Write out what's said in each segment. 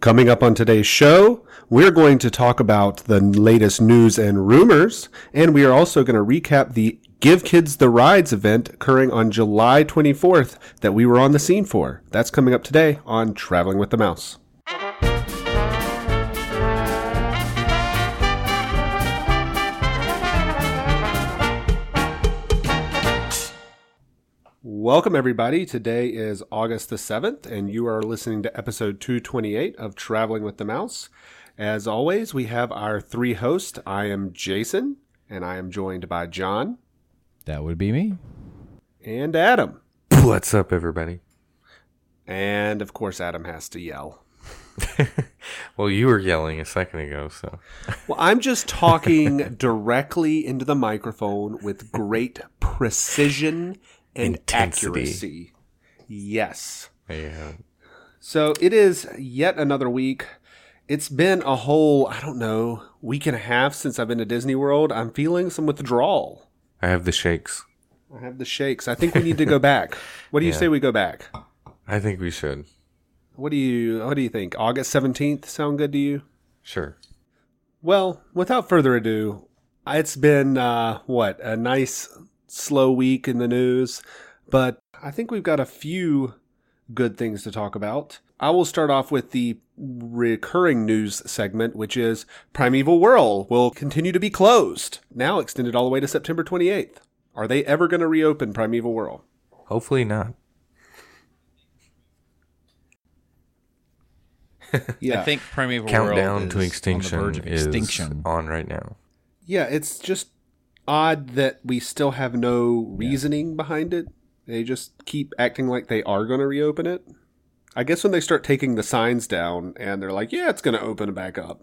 Coming up on today's show, we're going to talk about the latest news and rumors, and we are also going to recap the Give Kids the Rides event occurring on July 24th that we were on the scene for. That's coming up today on Traveling with the Mouse. Welcome, everybody. Today is August the 7th, and you are listening to episode 228 of Traveling with the Mouse. As always, we have our three hosts. I am Jason, and I am joined by John. That would be me. And Adam. What's up, everybody? And, of course, Adam has to yell. Well, you were yelling a second ago, so. Well, I'm just talking directly into the microphone with great precision and accuracy. Yes. Yeah. So it is yet another week. It's been a whole, week and a half since I've been to Disney World. I'm feeling some withdrawal. I have the shakes. I think we need to go back. What do you say we go back? I think we should. What do you think? August 17th sound good to you? Sure. Well, without further ado, it's been, a nice slow week in the news, but I think we've got a few good things to talk about. I will start off with the recurring news segment, which is Primeval Whirl will continue to be closed, now extended all the way to September 28th. Are they ever going to reopen Primeval Whirl? Hopefully not. Yeah. I think Primeval Countdown World to is extinction on the verge of is extinction. on right now. Yeah, it's just odd that we still have no reasoning behind it. They just keep acting like they are going to reopen it. I guess when they start taking the signs down and they're like, yeah, it's going to open back up.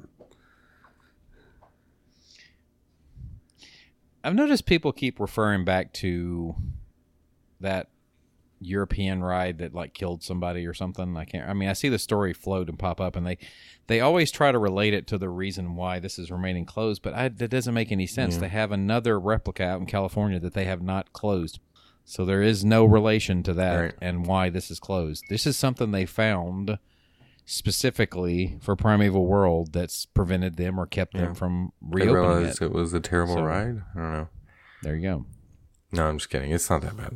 I've noticed people keep referring back to that European ride that like killed somebody or something. I see the story float and pop up, and they always try to relate it to the reason why this is remaining closed, but that doesn't make any sense. They have another replica out in California that they have not closed. So there is no relation to that and why this is closed. This is something they found specifically for Primeval World that's prevented them or kept them from reopening I realized it was a terrible ride. I don't know. There you go. No, I'm just kidding. It's not that bad.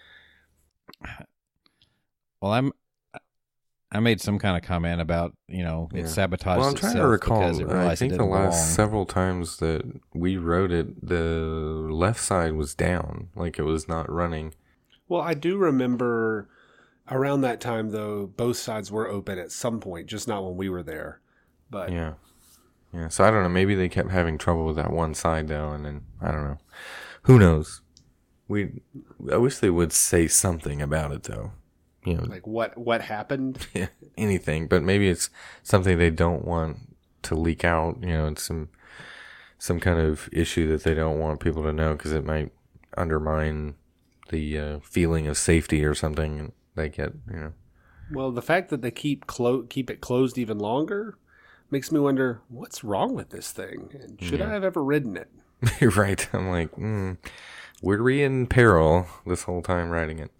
Well, I made some kind of comment about, it sabotaged Well, I'm trying to recall. I think the last several times that we rode it, the left side was down, like it was not running. Well, I do remember around that time, though, both sides were open at some point, just not when we were there. But yeah. So I don't know. Maybe they kept having trouble with that one side though, and then I don't know. Who knows? I wish they would say something about it though. Like what happened? Yeah, anything, but maybe it's something they don't want to leak out. It's some kind of issue that they don't want people to know because it might undermine the feeling of safety or something they get. Well, the fact that they keep it closed even longer makes me wonder what's wrong with this thing, and should I have ever ridden it? You're right. I'm like, were we in peril this whole time riding it?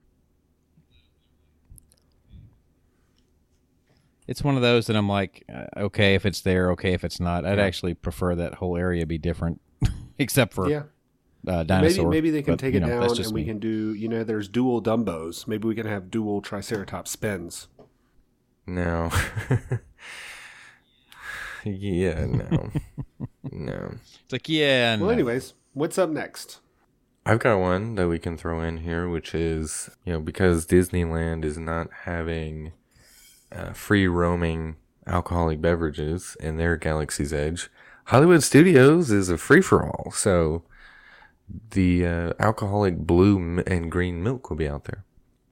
It's one of those that I'm like, okay, if it's there, okay, if it's not. I'd actually prefer that whole area be different, except for dinosaur. Maybe they can take it down and we me. can do, there's dual Dumbos. Maybe we can have dual Triceratops spins. No. Yeah, no. No. It's like, yeah, Well, anyways, what's up next? I've got one that we can throw in here, which is, because Disneyland is not having free roaming alcoholic beverages in their Galaxy's Edge, Hollywood Studios is a free-for-all. So the alcoholic blue and green milk will be out there.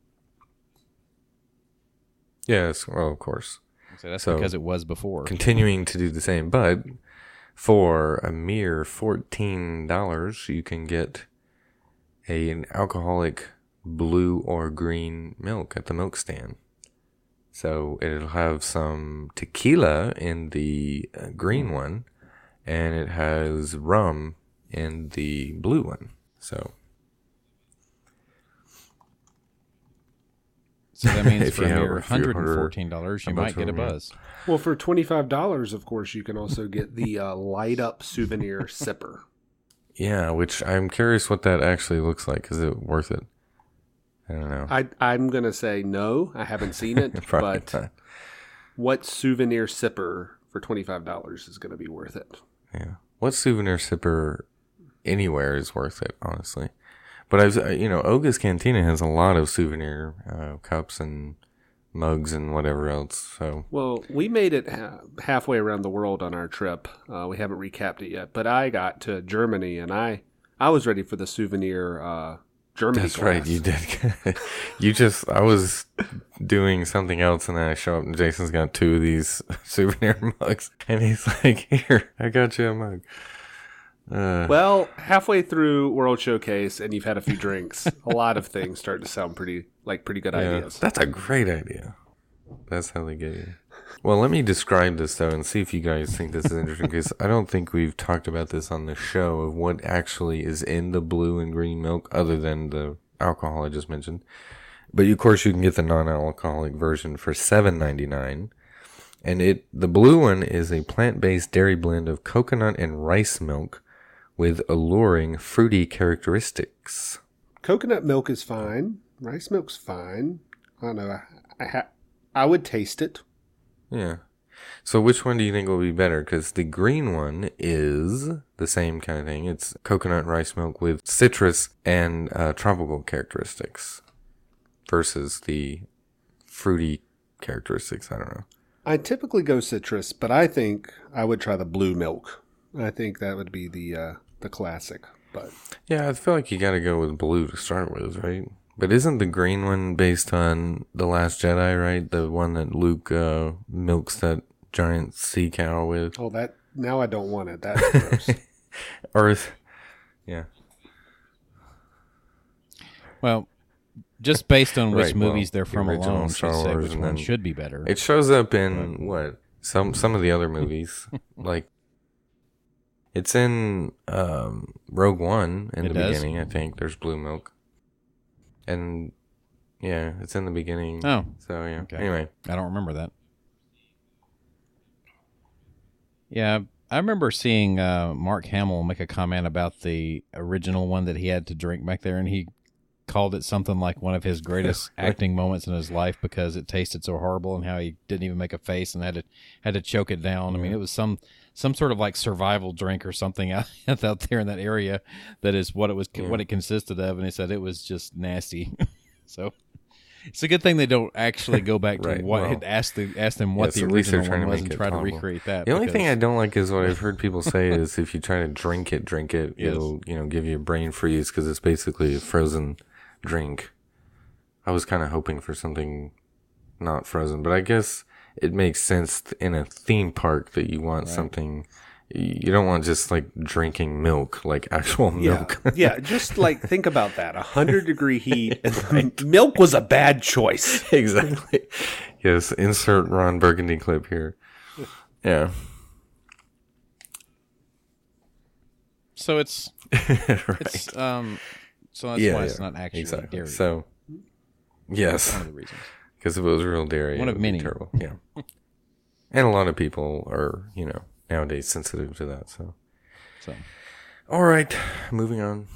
Yes, well, of course. So that's because it was before. Continuing to do the same, but for a mere $14, you can get an alcoholic blue or green milk at the milk stand. So it'll have some tequila in the green one, and it has rum in the blue one. So So that means If for you a have mere a few order $114, you a might bunch get a of them, yeah. buzz. Well, for $25, of course, you can also get the light up souvenir sipper. Yeah, which I'm curious what that actually looks like. Is it worth it? I don't know. I'm going to say no. I haven't seen it, Probably but not. what souvenir sipper for $25 is going to be worth it? Yeah. What souvenir sipper anywhere is worth it, honestly. But Oga's Cantina has a lot of souvenir cups and mugs and whatever else. So Well, we made it halfway around the world on our trip. We haven't recapped it yet, but I got to Germany and I was ready for the souvenir Germany that's glass. right, you did. I was doing something else and then I show up and Jason's got two of these souvenir mugs and he's like, "Here, I got you a mug." Well, halfway through World Showcase and you've had a few drinks, a lot of things start to sound pretty good ideas. That's a great idea. That's how they get you. Well, let me describe this, though, and see if you guys think this is interesting, because I don't think we've talked about this on the show of what actually is in the blue and green milk, other than the alcohol I just mentioned. But, of course, you can get the non-alcoholic version for $7.99. And the blue one is a plant-based dairy blend of coconut and rice milk with alluring fruity characteristics. Coconut milk is fine. Rice milk's fine. I don't know. I would taste it. Yeah. So which one do you think will be better? Because the green one is the same kind of thing. It's coconut rice milk with citrus and tropical characteristics versus the fruity characteristics. I don't know. I typically go citrus, but I think I would try the blue milk. I think that would be the classic. But yeah, I feel like you got to go with blue to start with, right? But isn't the green one based on The Last Jedi, right? The one that Luke milks that giant sea cow with? oh, that now I don't want it. That's gross. Yeah. Well, just based on which Right, well, movies they're the from original alone, Star should say Wars, which and one then should be better. It shows up in what? Some of the other movies. Like it's in Rogue One in the beginning, I think. There's blue milk. And yeah, it's in the beginning. Oh. So yeah. Okay. Anyway. I don't remember that. Yeah, I remember seeing Mark Hamill make a comment about the original one that he had to drink back there, and he called it something like one of his greatest acting moments in his life because it tasted so horrible, and how he didn't even make a face and had to choke it down. I mean, it was some sort of like survival drink or something out there in that area. That is what it consisted of, and he said it was just nasty. So it's a good thing they don't actually go back to ask them what the original one was and try to recreate that. The only thing I don't like is what I've heard people say is if you try to drink it, it'll give you a brain freeze because it's basically a frozen drink. I was kind of hoping for something not frozen, but I guess it makes sense in a theme park that you want something. You don't want just like drinking milk, like actual milk. Yeah, just like think about that. 100-degree heat. And milk was a bad choice. Exactly. Yes, insert Ron Burgundy clip here. Yeah. So it's Right. so that's why it's not actually dairy. So yes, one of the reasons. Because if it was real dairy, One it of would be many. terrible. Yeah. And a lot of people are, nowadays sensitive to that. So, all right, moving on.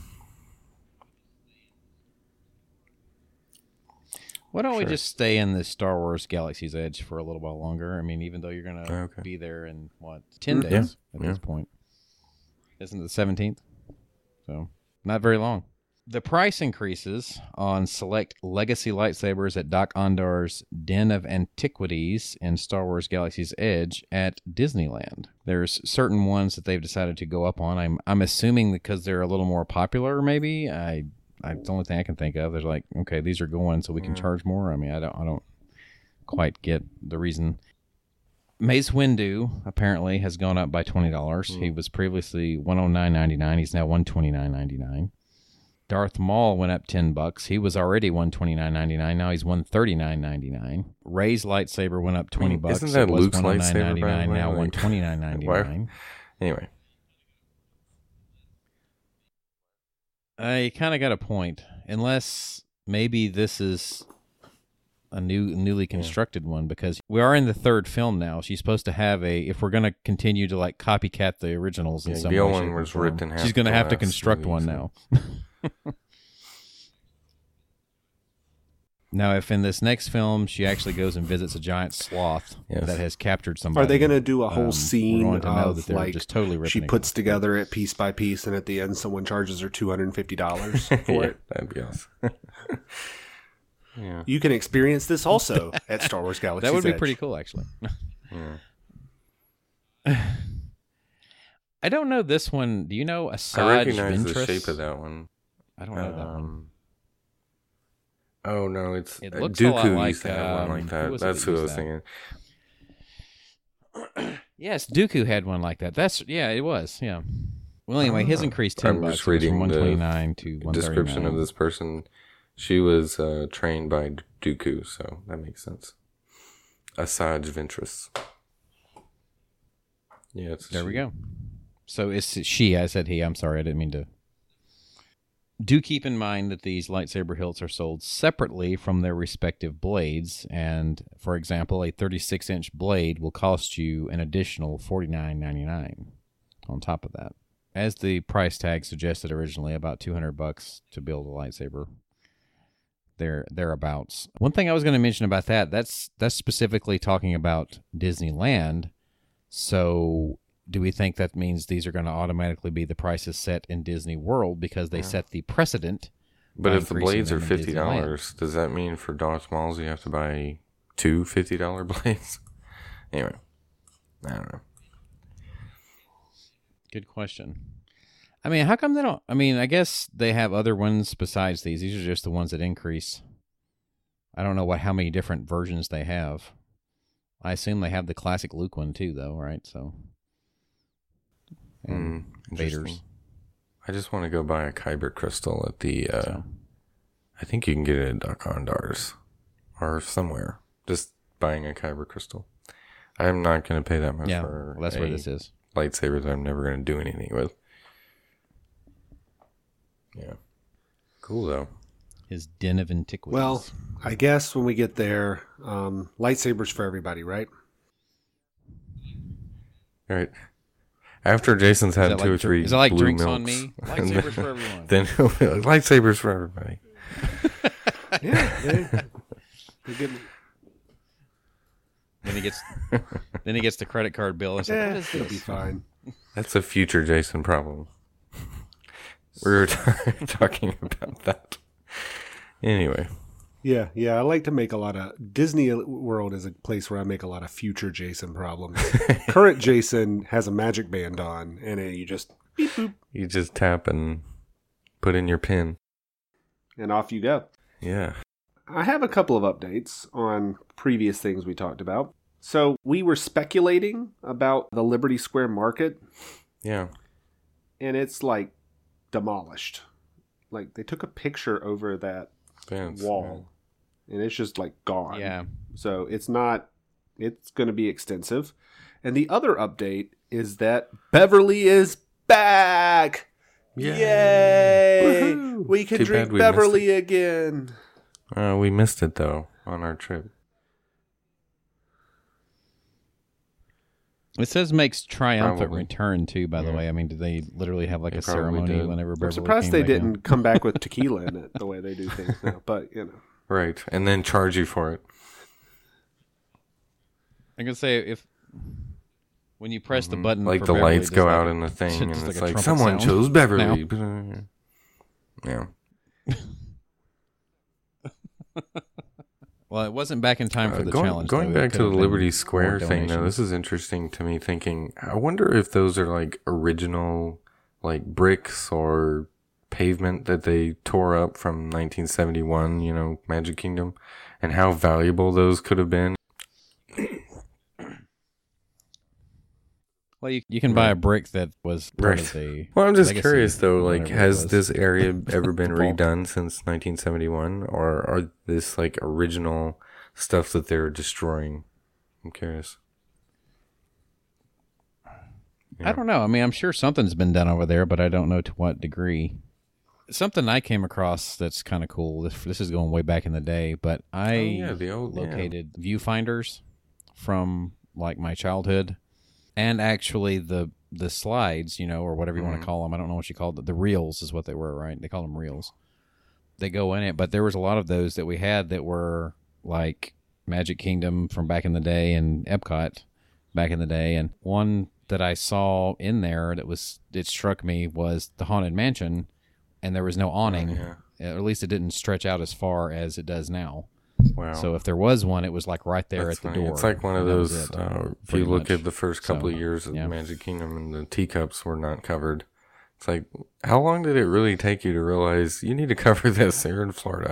Why don't we just stay in the Star Wars Galaxy's Edge for a little while longer? I mean, even though you're going to be there in, 10 days at this point. Isn't it the 17th? So, not very long. The price increases on select legacy lightsabers at Doc Ondar's Den of Antiquities in Star Wars Galaxy's Edge at Disneyland. There's certain ones that they've decided to go up on. I'm assuming because they're a little more popular, maybe. It's the only thing I can think of. There's like, okay, these are going so we can charge more. I mean, I don't quite get the reason. Mace Windu apparently has gone up by $20. He was previously $109.99. He's now $129.99. Darth Maul went up $10. He was already $129.99. Now he's $139.99. Rey's lightsaber went up $20. Isn't that Luke's lightsaber? By the way? Now Like, $129.99. Anyway, I kind of got a point, unless maybe this is a newly constructed one, because we are in the third film now. She's supposed to have if we're going to continue to like copycat the originals in some way, the old shape, one or was form, ripped in half. she's going to have to construct one now. Now, if in this next film she actually goes and visits a giant sloth that has captured somebody, are they going to do a whole scene to know that of they're like just totally ripping she puts together it piece by piece, and at the end someone charges her $250 for it? That'd be awesome. Yeah. You can experience this also at Star Wars Galaxy's That would be Edge. pretty cool, actually. Yeah. I don't know this one. Do you know Asajj I recognize Ventress? the shape of that one. I don't know that one. Oh no, it's It looks a lot Dooku like, used to have one like who that. was it That's that who I used was that? thinking. Yes, Dooku had one like that. It was. Yeah. Well, anyway, his increased $10. I'm just reading from 129 to the 139. description of this person. She was trained by Dooku, so that makes sense. Asajj Ventress. Yeah, There we go. So it's she. I said he. I'm sorry. I didn't mean to. Do keep in mind that these lightsaber hilts are sold separately from their respective blades. And, for example, a 36-inch blade will cost you an additional $49.99 on top of that. As the price tag suggested originally, about $200 to build a lightsaber. Thereabouts. One thing I was going to mention about that's specifically talking about Disneyland. So do we think that means these are going to automatically be the prices set in Disney World because they set the precedent? But by if the increasing blades are them in Disneyland? $50, does that mean for Darth Mauls you have to buy two $50 blades? Anyway, I don't know. Good question. I mean, how come they don't? I mean, I guess they have other ones besides these. These are just the ones that increase. I don't know how many different versions they have. I assume they have the classic Luke one too, though, right? So, and Vader's. Interesting. I just want to go buy a Kyber crystal at the. I think you can get it at Dok-Ondar's or somewhere. Just buying a Kyber crystal. I'm not going to pay that much for. Well, that's where this is. Lightsaber that I'm never going to do anything with. Yeah. Cool, though. His den of antiquities. Well, I guess when we get there, lightsabers for everybody, right? All right. After Jason's had two or three is it like blue drinks milks, on me? Lightsabers for everyone. Then he'll be like, lightsabers for everybody. Yeah. Then he gets the credit card bill and says, "What is It'll be this?" fine. That's a future Jason problem. We were talking about that. Anyway. Yeah. I like to make a lot of... Disney World is a place where I make a lot of future Jason problems. Current Jason has a magic band on, and you just... Beep, boop. You just tap and put in your pin. And off you go. Yeah. I have a couple of updates on previous things we talked about. So we were speculating about the Liberty Square Market. Yeah. And it's like demolished. Like they took a picture over that wall. And it's just like gone. Yeah. So it's going to be extensive. And the other update is that Beverly is back. Yay! Woohoo! We can Too drink bad we Beverly again. We missed it, though, on our trip. It says makes triumphant Probably. return, too, by the way. I mean, did they literally have like They a probably ceremony did. whenever I'm Beverly surprised came they back didn't in? come back with tequila in it the way they do things now. But, Right. And then charge you for it. I can say when you press the button, Like for the Beverly, lights just go like out a- in the thing, and just it's like a like, trumpet someone sound chose Beverly. now. Yeah. Well, it wasn't back in time for the challenge. Going though. It back could to have the been Liberty more Square thing, though, donations. this is interesting to me thinking, I wonder if those are like original, like bricks or pavement that they tore up from 1971, Magic Kingdom, and how valuable those could have been. Well, you can buy a brick that was part of the. Well, I'm just legacy, curious though, like, whatever it has was. this area ever been Vault. redone since 1971, or are this like original stuff that they're destroying? I'm curious. I don't know. I mean, I'm sure something's been done over there, but I don't know to what degree. Something I came across that's kind of cool. This is going way back in the day, but I located viewfinders from like my childhood, and actually the slides, or whatever you want to call them. I don't know what you call it. The reels is what they were, right? They call them reels. They go in it, but there was a lot of those that we had that were like Magic Kingdom from back in the day and Epcot back in the day, and one that I saw in there it struck me was the Haunted Mansion. And there was no awning, or at least it didn't stretch out as far as it does now. Wow. So if there was one, it was like right there That's at the funny. door. It's like one of those, if you look at the first couple of years of Magic Kingdom and the teacups were not covered, it's like, how long did it really take you to realize you need to cover this here in Florida?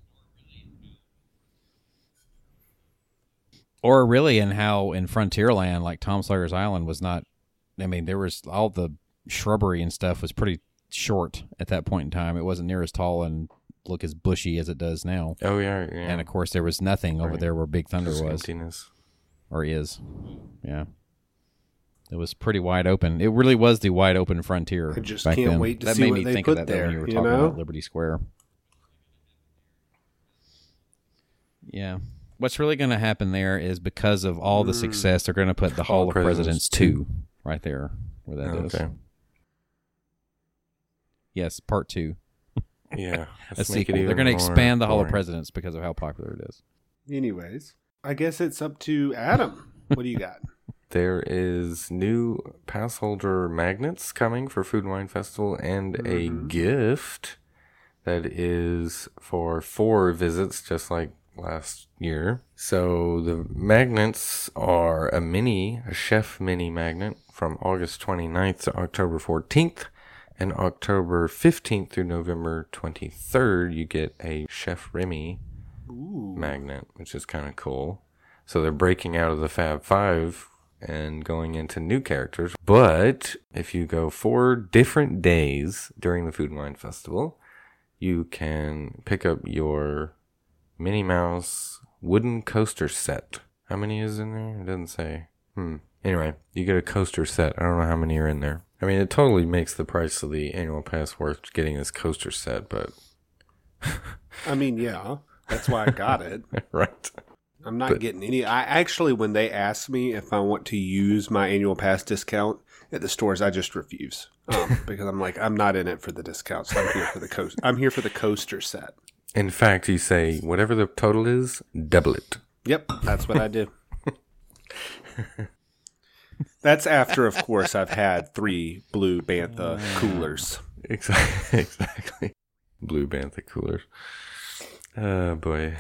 Or really in how in Frontierland, like Tom Sawyer's Island was not, there was all the shrubbery and stuff was pretty short at that point in time. It wasn't near as tall and look as bushy as it does now. Oh yeah. And of course there was nothing over there where Big Thunder was. Emptiness. Or is. Yeah. It was pretty wide open. It really was the wide open frontier. I just back can't then. wait to that see made what me they think put of that there, when you were you talking know? about Liberty Square. Yeah. What's really going to happen there is because of all the success, they're going to put the Hall of Presidents 2 right there where that is. Yes, part 2. Yeah. A sequel. They're going to expand the Hall of Presidents because of how popular it is. Anyways, I guess it's up to Adam. What do you got? There is new pass holder magnets coming for Food and Wine Festival and a gift that is for 4 visits, just like last year. So the magnets are a chef mini magnet from August 29th to October 14th. And October 15th through November 23rd, you get a Chef Remy magnet, which is kind of cool. So they're breaking out of the Fab 5 and going into new characters. But if you go 4 different days during the Food and Wine Festival, you can pick up your Minnie Mouse wooden coaster set. How many is in there? It doesn't say. Anyway, you get a coaster set. I don't know how many are in there. It totally makes the price of the annual pass worth getting this coaster set, but... yeah, that's why I got it. Right. I'm not getting any. I actually, when they ask me if I want to use my annual pass discount at the stores, I just refuse. Because I'm like, I'm not in it for the discounts. I'm here for the I'm here for the coaster set. In fact, you say, whatever the total is, double it. Yep, that's what I do. That's after, of course, I've had 3 Blue Bantha coolers. Exactly. Blue Bantha coolers. Oh, boy.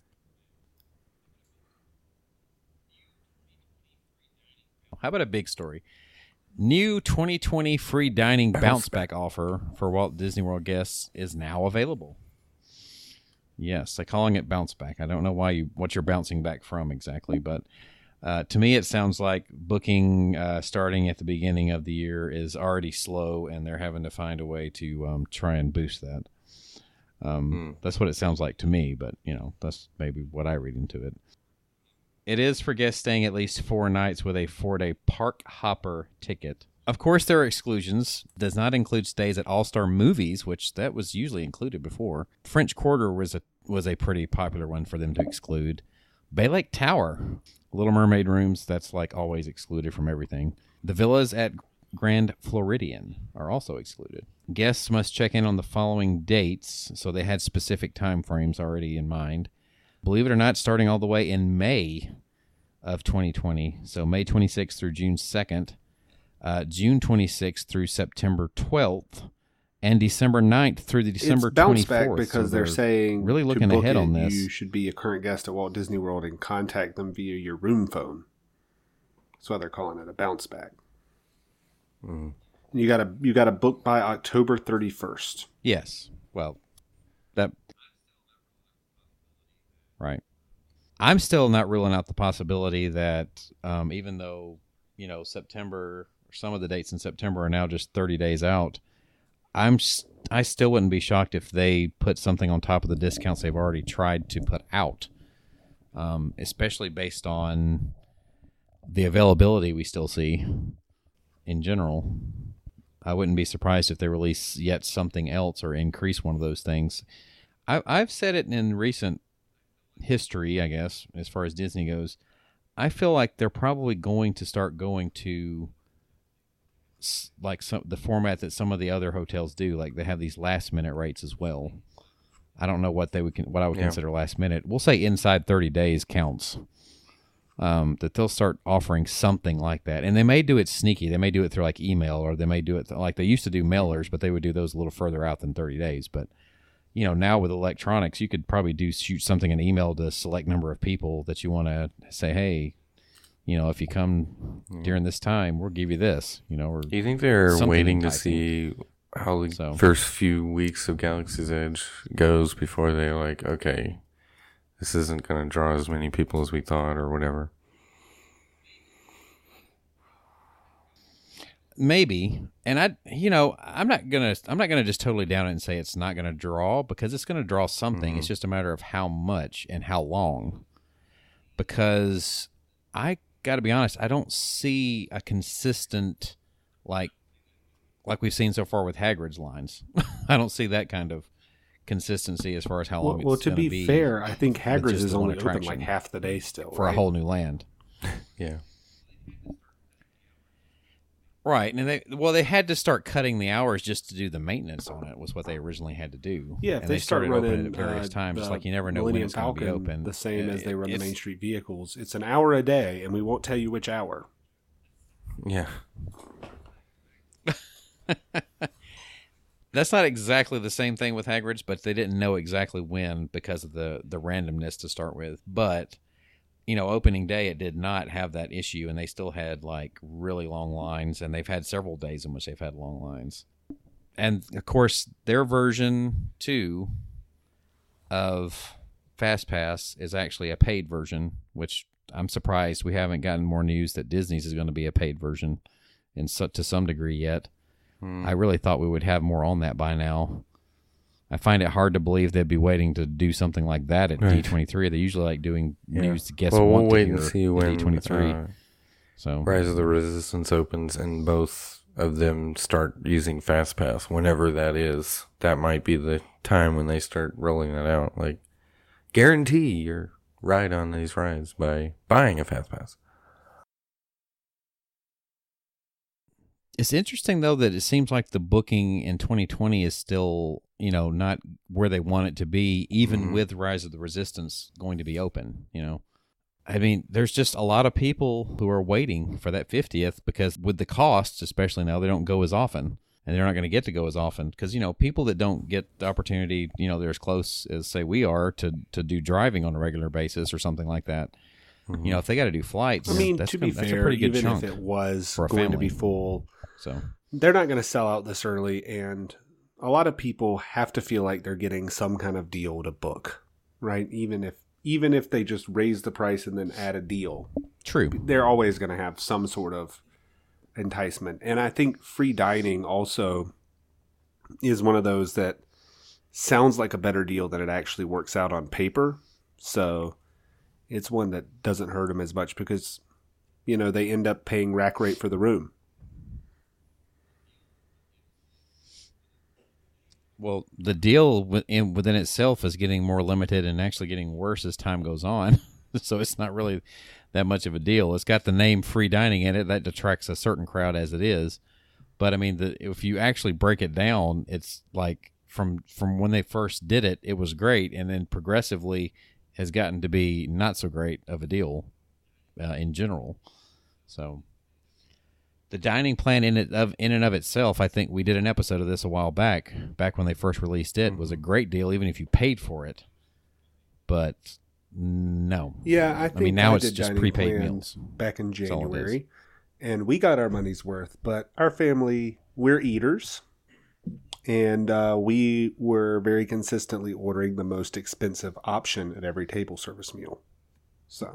How about a big story? New 2020 free dining bounce back offer for Walt Disney World guests is now available. Yes, they're calling it bounce back. I don't know what you're bouncing back from exactly, but to me it sounds like booking starting at the beginning of the year is already slow, and they're having to find a way to try and boost that. That's what it sounds like to me, but that's maybe what I read into it. It is for guests staying at least 4 nights with a 4-day park hopper ticket. Of course, there are exclusions. Does not include stays at All-Star Movies, which that was usually included before. French Quarter was a pretty popular one for them to exclude. Bay Lake Tower, Little Mermaid rooms, that's like always excluded from everything. The villas at Grand Floridian are also excluded. Guests must check in on the following dates, so they had specific time frames already in mind. Believe it or not, starting all the way in May of 2020, so May 26th through June 2nd, June 26th through September 12th, and December 9th through the December 24th. It's bounce back because they're saying really looking ahead on this. You should be a current guest at Walt Disney World and contact them via your room phone. That's why they're calling it a bounce back. You gotta book by October 31st. Yes. Well, that. Right. I'm still not ruling out the possibility that even though, September, or some of the dates in September are now just 30 days out, I still wouldn't be shocked if they put something on top of the discounts they've already tried to put out, especially based on the availability we still see in general. I wouldn't be surprised if they release yet something else or increase one of those things. I've said it in recent history, I guess, as far as Disney goes. I feel like they're probably going to start going to like the format that some of the other hotels do. Like they have these last minute rates as well. I don't know what what I would consider last minute. We'll say inside 30 days counts. That they'll start offering something like that. And they may do it sneaky. They may do it through like email, or they may do it like they used to do mailers, but they would do those a little further out than 30 days. But, now with electronics, you could probably shoot something an email to a select number of people that you want to say, hey, if you come during this time, we'll give you this, or do you think they're waiting to enticing. see how the first few weeks of Galaxy's Edge goes before they're like, okay, this isn't going to draw as many people as we thought, or whatever? Maybe. And I'm not gonna just totally down it and say it's not gonna draw, because it's gonna draw something. It's just a matter of how much and how long. Because I gotta be honest, I don't see a consistent like we've seen so far with Hagrid's lines. I don't see that kind of consistency as far as how long well, it's to going to be fair, I think Hagrid's just is the one only open attraction like half the day still, for right? a whole new land. Yeah. Right, and they had to start cutting the hours just to do the maintenance on it. Was what they originally had to do. Yeah, if and they start started opening running it at various times, just like you never know Millennium when it's going to be Falcon open. the same as they run the It's- Main Street vehicles. It's an hour a day, and we won't tell you which hour. Yeah. That's not exactly the same thing with Hagrid's, but they didn't know exactly when because of the randomness to start with. But opening day, it did not have that issue, and they still had like really long lines, and they've had several days in which they've had long lines. And of course, their version 2 of FastPass is actually a paid version, which I'm surprised we haven't gotten more news that Disney's is going to be a paid version to some degree yet. I really thought we would have more on that by now. I find it hard to believe they'd be waiting to do something like that at D23. They usually like doing news guests want we'll to wait hear and see at when D23. So Rise of the Resistance opens and both of them start using FastPass. Whenever that is, that might be the time when they start rolling that out. Like, guarantee your ride on these rides by buying a FastPass. it's interesting though that it seems like the booking in 2020 is still, not where they want it to be, even with Rise of the Resistance going to be open, I mean, there's just a lot of people who are waiting for that 50th because with the costs, especially now, they don't go as often, and they're not going to get to go as often because, people that don't get the opportunity, they're as close as, say, we are to do driving on a regular basis or something like that. If they got to do flights, I mean, that's to be that's fair, a pretty good even chunk if it was for a going to family. be full, So they're not going to sell out this early, and a lot of people have to feel like they're getting some kind of deal to book, right? Even if they just raise the price and then add a deal, true. they're always going to have some sort of enticement. And I think free dining also is one of those that sounds like a better deal than it actually works out on paper. So it's one that doesn't hurt them as much because, they end up paying rack rate for the room. Well, the deal within itself is getting more limited and actually getting worse as time goes on. So it's not really that much of a deal. It's got the name free dining in it. That detracts a certain crowd as it is. But, I mean, if you actually break it down, it's like from when they first did it, it was great. And then progressively has gotten to be not so great of a deal in general. So the dining plan in and of itself, I think we did an episode of this a while back when they first released it, was a great deal, even if you paid for it. But no. Yeah, I mean, now I it's did just dining prepaid plans meals. back in That's all it is. January, and we got our money's worth. But our family, we're eaters, and we were very consistently ordering the most expensive option at every table service meal. So.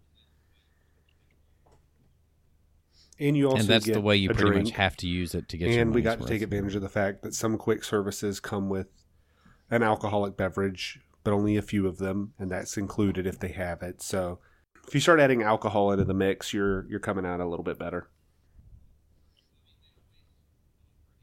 And you also And that's get the way you a pretty drink. much have to use it to get your And we money's got to worth. take advantage of the fact that some quick services come with an alcoholic beverage, but only a few of them, and that's included if they have it. So if you start adding alcohol into the mix, you're coming out a little bit better.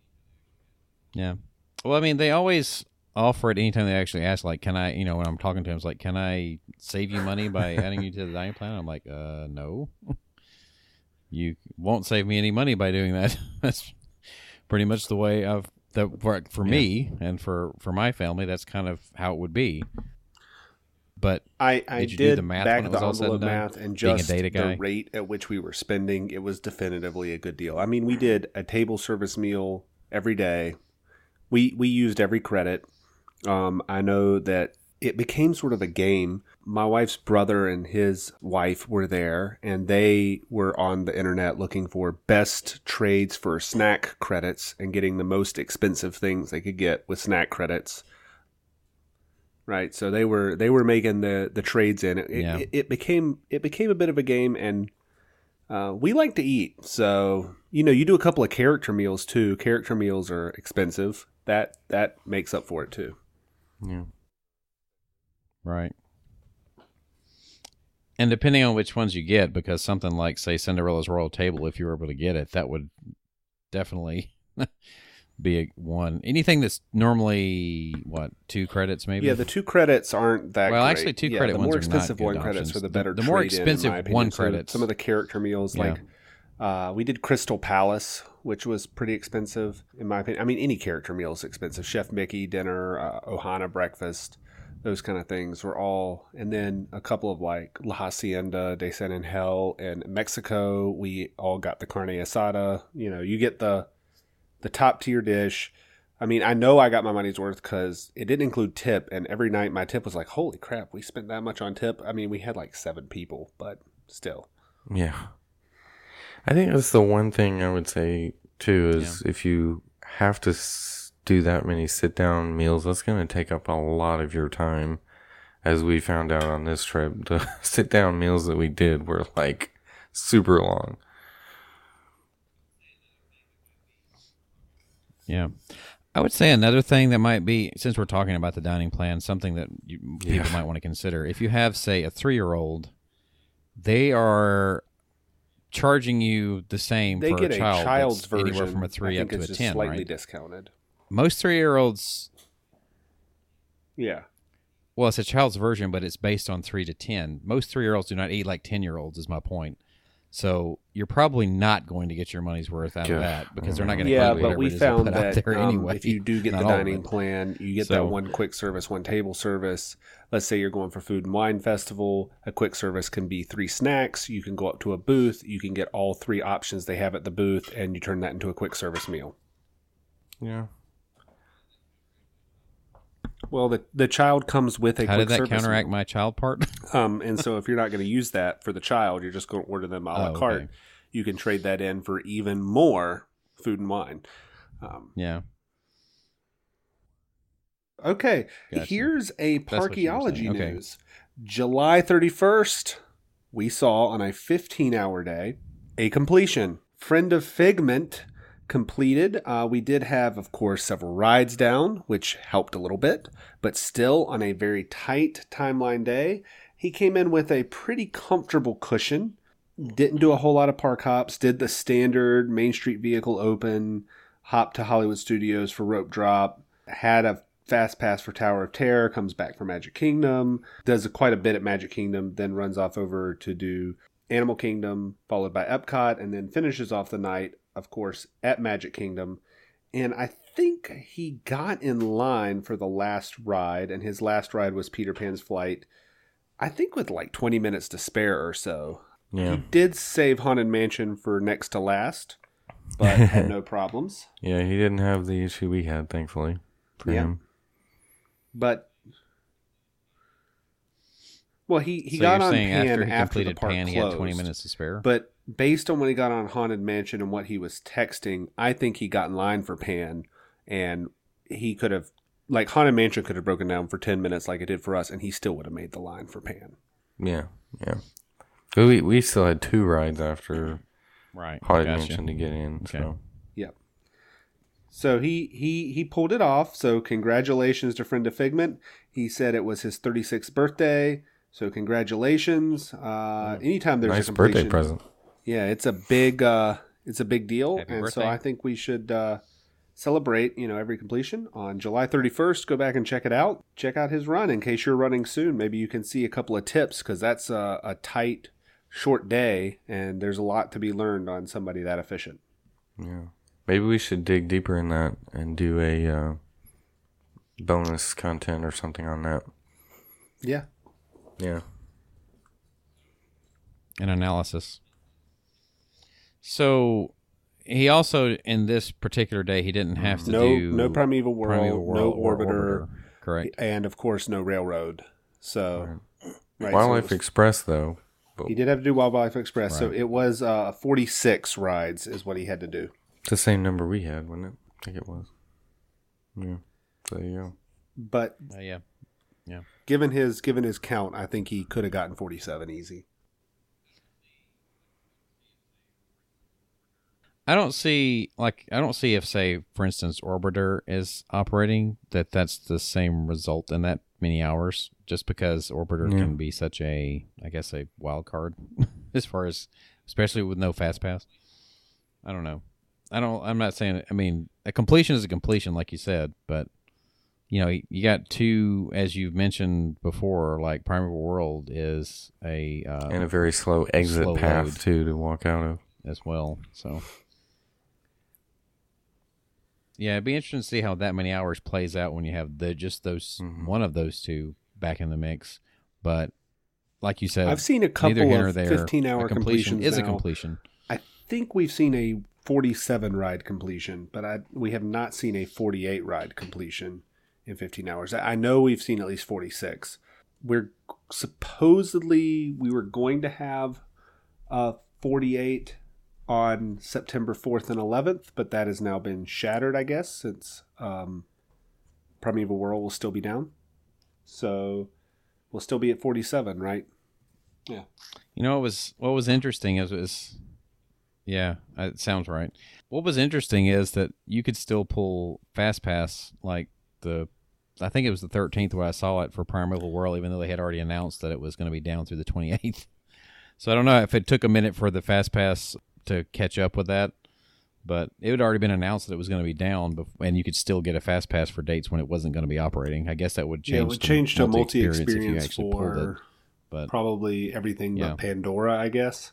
Yeah. Well, I mean, they always offer it anytime they actually ask, like, can I, when I'm talking to them, it's like, can I save you money by adding you to the dining plan? I'm like, no. You won't save me any money by doing that. That's pretty much the way for me and for my family, that's kind of how it would be. But I did you did do the math back when it the was all said envelope and done? math, and Being a just data guy? the rate at which we were spending, it was definitively a good deal. I mean, we did a table service meal every day. We used every credit. I know that it became sort of a game. My wife's brother and his wife were there, and they were on the internet looking for best trades for snack credits and getting the most expensive things they could get with snack credits. Right, so they were making the trades in. It became a bit of a game, and we like to eat. So you do a couple of character meals too. Character meals are expensive. That makes up for it too. Yeah. Right. And depending on which ones you get, because something like, say, Cinderella's Royal Table, if you were able to get it, that would definitely be one. Anything that's normally, 2 credits maybe? Yeah, the 2 credits aren't that well, great. actually, 2 credit the ones more are expensive not good 1 credits options. are the better The more trade-in, expensive in my opinion. 1 So credits. some of the character meals, Yeah. like we did Crystal Palace, which was pretty expensive, in my opinion. I mean, any character meal is expensive. Chef Mickey dinner, Ohana breakfast, those kind of things were all. And then a couple of like La Hacienda de San Angel and Mexico, we all got the carne asada. You get the top tier dish. I mean, I know I got my money's worth because it didn't include tip, and every night my tip was like, holy crap, we spent that much on tip. I mean, we had like 7 people, but still. Yeah. I think that's the one thing I would say, too, is if you have to do that many sit-down meals, that's going to take up a lot of your time. As we found out on this trip, the sit-down meals that we did were, like, super long. Yeah. I would say another thing that might be, since we're talking about the dining plan, something that people might want to consider. If you have, say, a 3-year-old, they are charging you the same They for get a child. child's version. Anywhere from a 3 up to a 10, slightly right? discounted. Most 3-year-olds, Yeah. well, it's a child's version, but it's based on 3 to 10. Most 3-year-olds do not eat like 10-year-olds, is my point. So you're probably not going to get your money's worth out of that because they're not going to Yeah, eat but whatever we it is they found put out that there anyway. if you do get the Not all of dining it. plan, you get So- that 1 quick service, 1 table service. Let's say you're going for Food and Wine Festival. A quick service can be 3 snacks. You can go up to a booth. You can get all 3 options they have at the booth, and you turn that into a quick service meal. Yeah. Well, the child comes with a How quick did that service counteract meal. my child part? And so if you're not going to use that for the child, you're just going to order them a la carte. Okay. You can trade that in for even more food and wine. Yeah. Okay, Gotcha. here's a That's what you were Parkeology saying. Okay. news. July 31st, we saw on a 15-hour day a completion. Friend of Figment completed. We did have, of course, several rides down, which helped a little bit, but still on a very tight timeline day. He came in with a pretty comfortable cushion. Didn't do a whole lot of park hops. Did the standard Main Street Vehicle Open, hop to Hollywood Studios for Rope Drop. Had a fast pass for Tower of Terror. Comes back for Magic Kingdom. Does quite a bit at Magic Kingdom. Then runs off over to do Animal Kingdom, followed by Epcot, and then finishes off the night, of course, at Magic Kingdom. And I think he got in line for the last ride, and his last ride was Peter Pan's Flight, I think with like 20 minutes to spare or so. Yeah. He did save Haunted Mansion for next to last, but had no problems. Yeah, he didn't have the issue we had, thankfully, for Yeah. him. But, well, he So got you're on saying Pan after he after the completed park Pan, he closed. had 20 minutes to spare? But based on when he got on Haunted Mansion and what he was texting, I think he got in line for Pan, and he could have, like, Haunted Mansion could have broken down for 10 minutes like it did for us, and he still would have made the line for Pan. Yeah, yeah. But we still had 2 rides after Right. Haunted Gotcha. Mansion to get in. Okay. So Yep. So he pulled it off. So congratulations to Friend of Figment. He said it was his 36th birthday. So congratulations. Anytime there's nice a completion, birthday present. yeah, it's a big deal, Happy and so birthday. I think we should celebrate, every completion on July 31st. Go back and check it out. Check out his run in case you're running soon. Maybe you can see a couple of tips because that's a tight, short day, and there's a lot to be learned on somebody that efficient. Yeah. Maybe we should dig deeper in that and do a bonus content or something on that. Yeah. Yeah. An analysis. So he also, in this particular day, he didn't have to do no Primeval World, no or Orbiter, correct, and of course no Railroad. So, right, Wildlife Express, though. He did have to do Wildlife Express, Right. so it was 46 rides is what he had to do. It's the same number we had, wasn't it? I think it was. Yeah. So there you go. But yeah. given his count, I think he could have gotten 47 easy. I don't see if, say, for instance, Orbiter is operating, that's the same result in that many hours, just because Orbiter can be such a wild card as far as, especially with no fast pass. I don't know. I'm not saying, I mean, a completion is a completion, like you said, but you got two, as you've mentioned before, like Primeval World is and a very slow exit path too to walk out of as well. So yeah, it'd be interesting to see how that many hours plays out when you have just those one of those two back in the mix. But like you said, I've seen a couple of 15-hour completions. Is now. a completion. I think we've seen a 47 ride completion, but we have not seen a 48 ride completion in 15 hours. I know we've seen at least 46. We were going to have 48 on September 4th and 11th, but that has now been shattered, I guess, since Primeval World will still be down. So we'll still be at 47, right? Yeah. What was interesting it sounds right. What was interesting is that you could still pull Fast Pass like I think it was the 13th where I saw it for Primeval World, even though they had already announced that it was going to be down through the 28th. So I don't know if it took a minute for the Fast Pass to catch up with that, but it had already been announced that it was going to be down, and you could still get a Fast Pass for dates when it wasn't going to be operating. I guess that would change. Yeah, it would change to multi-experience if you actually pulled it. But probably everything but Pandora, I guess.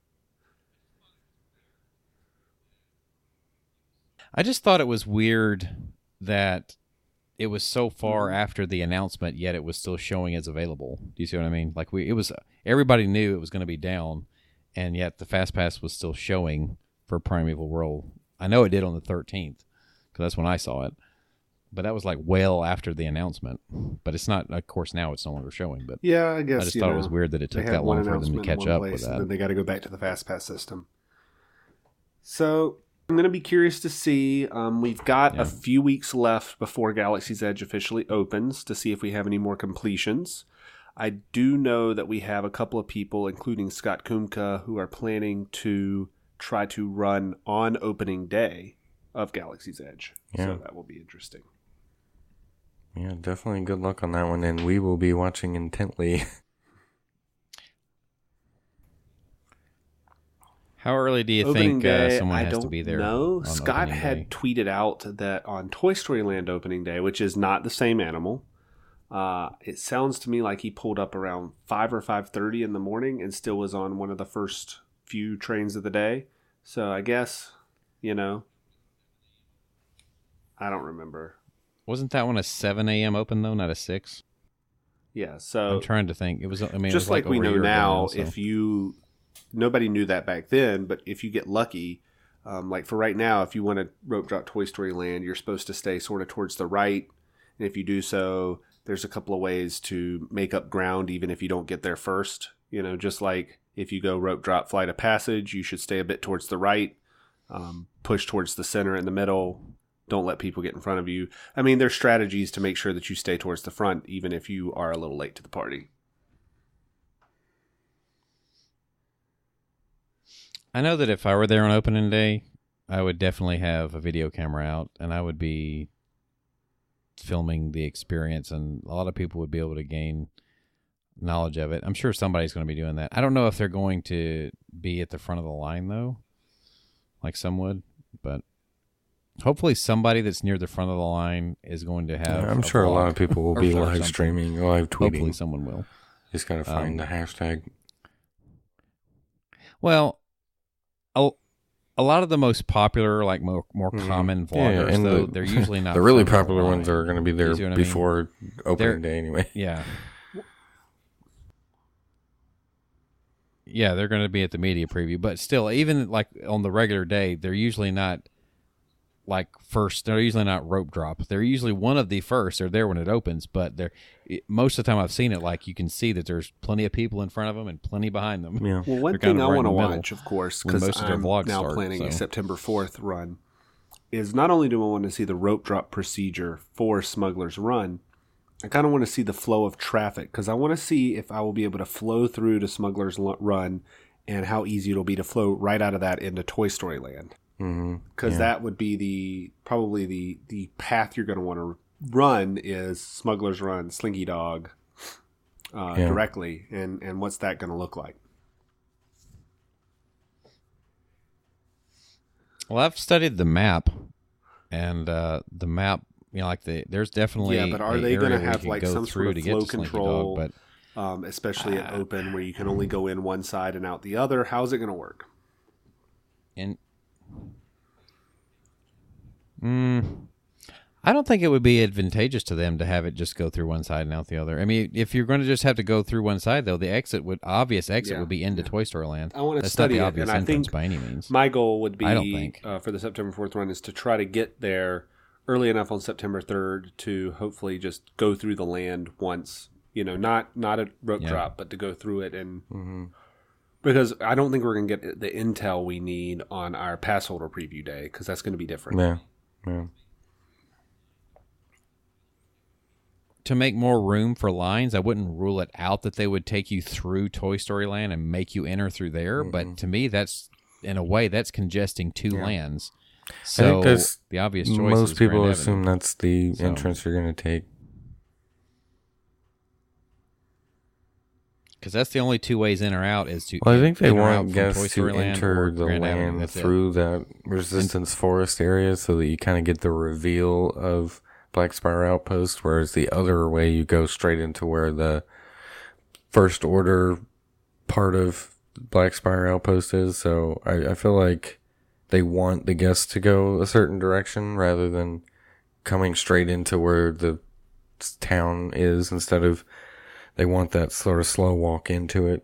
I just thought it was weird that it was so far after the announcement, yet it was still showing as available. Do you see what I mean? Like everybody knew it was going to be down, and yet the Fast Pass was still showing for Primeval World. I know it did on the 13th because that's when I saw it, but that was like well after the announcement. But it's not. Of course, now it's no longer showing. But yeah, I guess I just thought it was weird that it took that long for them to catch up with that. And then they got to go back to the Fast Pass system. So I'm going to be curious to see. We've got a few weeks left before Galaxy's Edge officially opens to see if we have any more completions. I do know that we have a couple of people, including Scott Kumka, who are planning to try to run on opening day of Galaxy's Edge. Yeah. So that will be interesting. Yeah, definitely good luck on that one, and we will be watching intently. How early do you think someone has to be there? No, Scott had tweeted out that on Toy Story Land opening day, which is not the same animal, it sounds to me like he pulled up around 5 or 5:30 in the morning and still was on one of the first few trains of the day. So I guess, I don't remember. Wasn't that one a 7 a.m. open though, not a 6? Yeah, so I'm trying to think. It was. I mean, just it was like we know now, ago, so. Nobody knew that back then, but if you get lucky, like for right now, if you want to rope drop Toy Story Land, you're supposed to stay sort of towards the right. And if you do so, there's a couple of ways to make up ground, even if you don't get there first. Just like if you go rope drop Flight of Passage, you should stay a bit towards the right, push towards the center in the middle. Don't let people get in front of you. I mean, there's strategies to make sure that you stay towards the front, even if you are a little late to the party. I know that if I were there on opening day, I would definitely have a video camera out, and I would be filming the experience, and a lot of people would be able to gain knowledge of it. I'm sure somebody's going to be doing that. I don't know if they're going to be at the front of the line, though, like some would, but Hopefully, somebody that's near the front of the line is going to have. I'm sure a lot of people will be or live something. streaming, live tweeting. Hopefully, someone will. Just gotta find the hashtag. Well, a lot of the most popular, like more common vloggers, and though, they're usually not. The really front of popular line. ones are going to be there You see what I mean? before opening day anyway. Yeah. Yeah, they're going to be at the media preview, but still, even like on the regular day, they're usually not like first. They're usually not rope drop. They're usually one of the first. They're there when it opens, but most of the time I've seen it. Like you can see that there's plenty of people in front of them and plenty behind them. Yeah. Well, one They're thing kind of I right want to in the middle watch, of course, when because most of their I'm vlogs now start, planning a so. September 4th run, is not only do I want to see the rope drop procedure for Smuggler's Run, I kind of want to see the flow of traffic, because I want to see if I will be able to flow through to Smuggler's Run and how easy it'll be to flow right out of that into Toy Story Land. Because that would be probably the path you're going to want to run is Smuggler's Run, Slinky Dog, directly, and what's that going to look like? Well, I've studied the map, and the map, like there's definitely but are they going to have like some sort of flow control? Dog, especially at open where you can only go in one side and out the other. How's it going to work? And I don't think it would be advantageous to them to have it just go through one side and out the other. I mean, if you're going to just have to go through one side, though, the obvious exit would be into Toy Story Land. I want to That's study not the it, obvious and I entrance think by any means. my goal would be, I don't think. For the September 4th run, is to try to get there early enough on September 3rd to hopefully just go through the land once. Not a rope drop, but to go through it because I don't think we're going to get the intel we need on our pass holder preview day, because that's going to be different. Yeah. To make more room for lines, I wouldn't rule it out that they would take you through Toy Story Land and make you enter through there. But to me, that's in a way that's congesting two lands. So I think that's the obvious choice. Most is people Grand assume Avenue. that's the entrance you're going to take. Because that's the only two ways in or out is to. Well, I think they enter out want from guests Toy to Story Land enter or the Grand Avenue. land That's it. through that Resistance Forest area so that you kind of get the reveal of Black Spire Outpost, whereas the other way you go straight into where the First Order part of Black Spire Outpost is. So I feel like they want the guests to go a certain direction rather than coming straight into where the town is. Instead of, they want that sort of slow walk into it.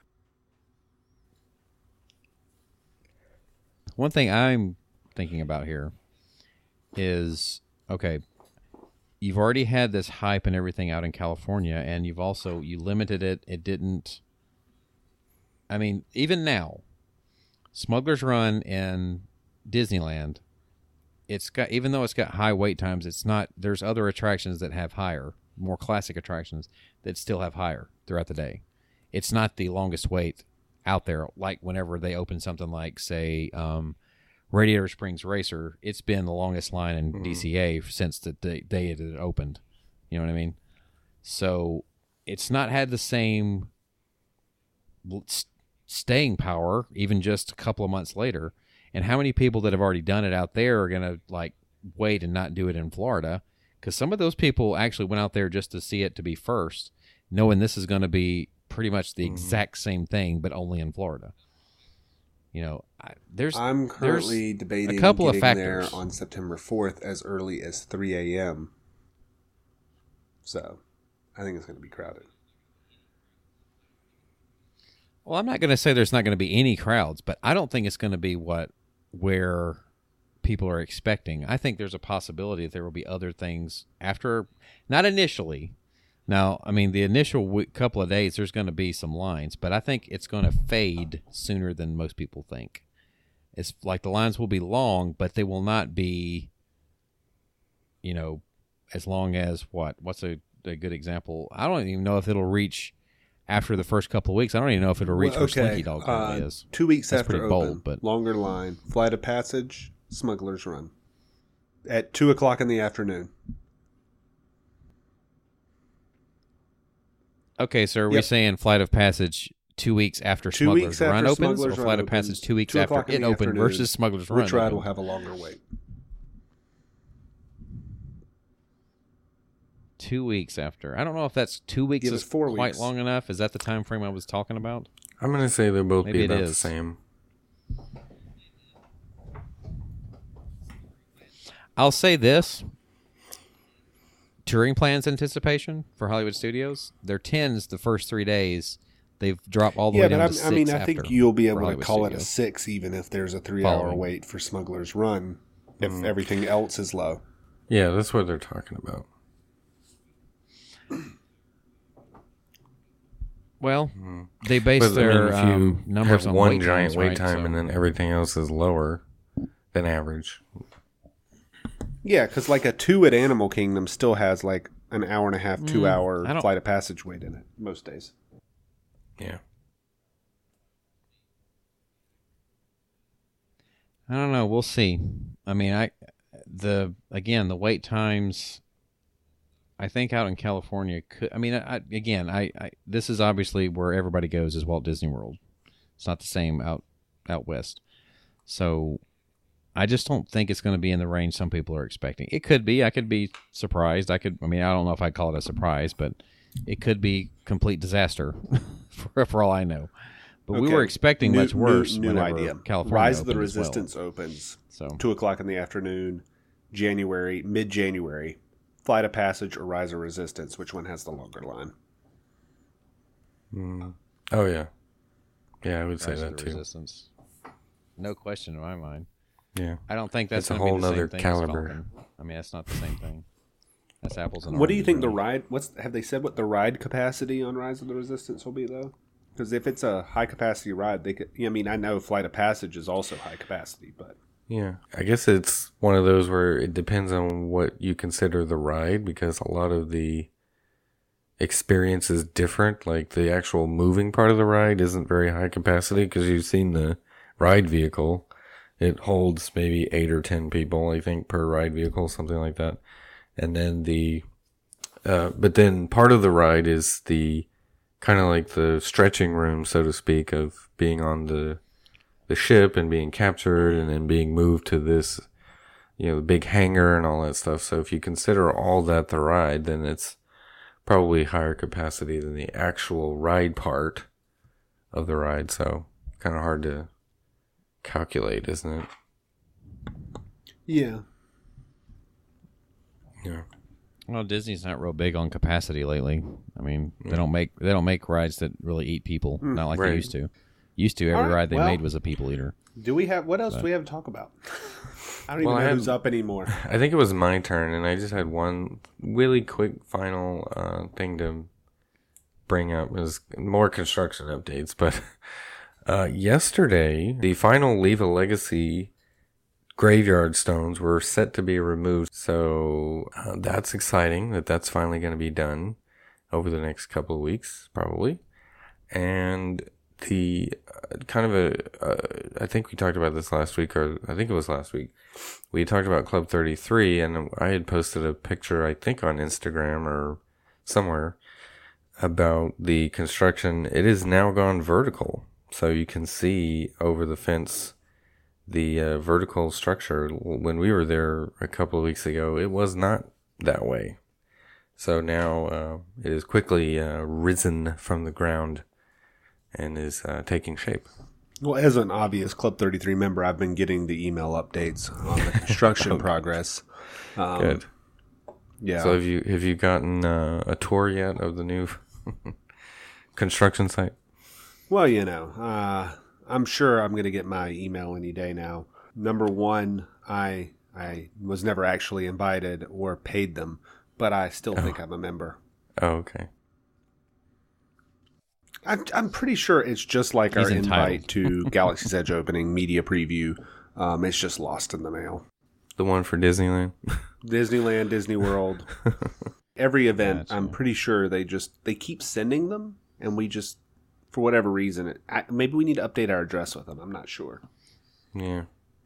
One thing I'm thinking about here is, okay, you've already had this hype and everything out in California, and you limited it. It didn't. I mean, even now, Smuggler's Run in Disneyland, even though it's got high wait times, it's not. There's other attractions that have higher, more classic attractions that still have higher throughout the day. It's not the longest wait out there, like whenever they open something like, say, Radiator Springs Racer. It's been the longest line in DCA since the day it had opened. You know what I mean? So it's not had the same staying power even just a couple of months later. And how many people that have already done it out there are going to like wait and not do it in Florida? Because some of those people actually went out there just to see it to be first, knowing this is going to be pretty much the exact same thing, but only in Florida. I'm currently debating a couple of getting there factors on September 4th as early as 3 a.m. So I think it's going to be crowded. Well, I'm not going to say there's not going to be any crowds, but I don't think it's going to be where people are expecting. I think there's a possibility that there will be other things after, not initially. Now, I mean, the initial couple of days, there's going to be some lines, but I think it's going to fade sooner than most people think. It's like the lines will be long, but they will not be, as long as what's a good example? I don't even know if it'll reach after the first couple of weeks. I don't even know if it'll reach where Slinky Dog currently is. 2 weeks That's after pretty open, bold, but longer line, Flight of Passage, Smuggler's Run at 2:00 in the afternoon. Okay, so are we saying Flight of Passage 2 weeks after 2 Smuggler's weeks after Run opens, Smuggler's or Run Flight of opens, Passage 2 weeks 2:00 after in it the opened afternoon, versus Smuggler's Run? Which ride opened? will have a longer wait? 2 weeks after. I don't know if that's 2 weeks Give is us 4 quite weeks. long enough. Is that the time frame I was talking about? I'm going to say they'll both Maybe be it about the is. same. I'll say this. Touring plans anticipation for Hollywood Studios, their 10s the first 3 days. They've dropped all the way down to 6 I mean, I think you'll be able to Hollywood call it a Studios. 6 even if there's a 3-hour Following. wait for Smuggler's Run if everything else is low. Yeah, that's what they're talking about. Well, they base But their if you numbers have on one wait giant times, wait right? time So- and then everything else is lower than average. Yeah, because like a 2 at Animal Kingdom still has like an hour and a half, 2-hour I don't- flight of passage wait in it most days. Yeah. I don't know. We'll see. I mean, the wait times. I think out in California could. I mean, this is obviously where everybody goes is Walt Disney World. It's not the same out west. So, I just don't think it's going to be in the range some people are expecting. It could be. I could be surprised. I don't know if I'd call it a surprise, but it could be complete disaster for all I know. But we Okay. were expecting much worse. New whenever idea. California Rise of the opened as well. Resistance opens So 2 o'clock in the afternoon, mid-January. Flight of Passage or Rise of Resistance, which one has the longer line? Oh, yeah. Yeah, I would say Rise of that the too. Resistance. No question in my mind. Yeah. I don't think that's It's a gonna be whole the same nother thing as caliber. Falcon. I mean, that's not the same thing. That's apples and What do you oranges, think the really. ride? Have they said what the ride capacity on Rise of the Resistance will be though? Because if it's a high capacity ride, they could. I mean, I know Flight of Passage is also high capacity, but Yeah. I guess it's one of those where it depends on what you consider the ride, because a lot of the experience is different. Like the actual moving part of the ride isn't very high capacity because you've seen the ride vehicle. It holds maybe 8 or 10 people, I think, per ride vehicle, something like that. And then but then part of the ride is the kind of like the stretching room, so to speak, of being on the ship and being captured and then being moved to this, the big hangar and all that stuff. So if you consider all that the ride, then it's probably higher capacity than the actual ride part of the ride. So kind of hard to calculate, isn't it? yeah. Yeah. Well, Disney's not real big on capacity lately. I mean, they don't make rides that really eat people. Not like right. they used to. Every All right, ride they well- made was a people eater. Do we have what else do we have to talk about? I don't even Well, know I who's have- up anymore. I think it was my turn, and I just had one really quick final thing to bring up. It was more construction updates, but yesterday, the final Leave a Legacy graveyard stones were set to be removed. So that's exciting that's finally going to be done over the next couple of weeks, probably. And the I think we talked about this last week, or I think it was last week. We talked about Club 33, and I had posted a picture, I think on Instagram or somewhere, about the construction. It is now gone vertical. So you can see over the fence the vertical structure. When we were there a couple of weeks ago, it was not that way. So now it is quickly risen from the ground and is taking shape. Well, as an obvious Club 33 member, I've been getting the email updates on the construction progress. Good. Yeah. So have you gotten a tour yet of the new construction site? Well, I'm sure I'm going to get my email any day now. Number one, I was never actually invited or paid them, but I still think I'm a member. Oh, okay. I'm pretty sure it's just like He's our entitled. invite to Galaxy's Edge opening media preview. It's just lost in the mail. The one for Disneyland? Disneyland, Disney World, every event. Gotcha. I'm pretty sure they keep sending them, and we just, for whatever reason, maybe we need to update our address with them. I'm not sure. Yeah.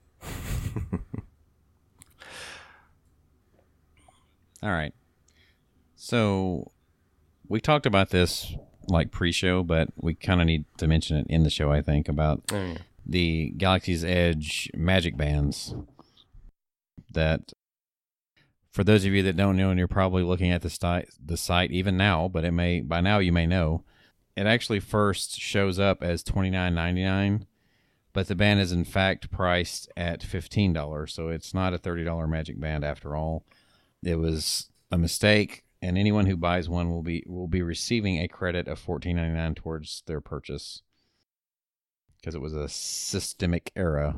All right. So we talked about this like pre-show, but we kind of need to mention it in the show, I think, about Oh, yeah. the Galaxy's Edge magic bands that For those of you that don't know, and you're probably looking at the site even now, but by now you may know, it actually first shows up as $29.99, but the band is in fact priced at $15, so it's not a $30 Magic Band after all. It was a mistake, and anyone who buys one will be receiving a credit of $14.99 towards their purchase because it was a systemic error.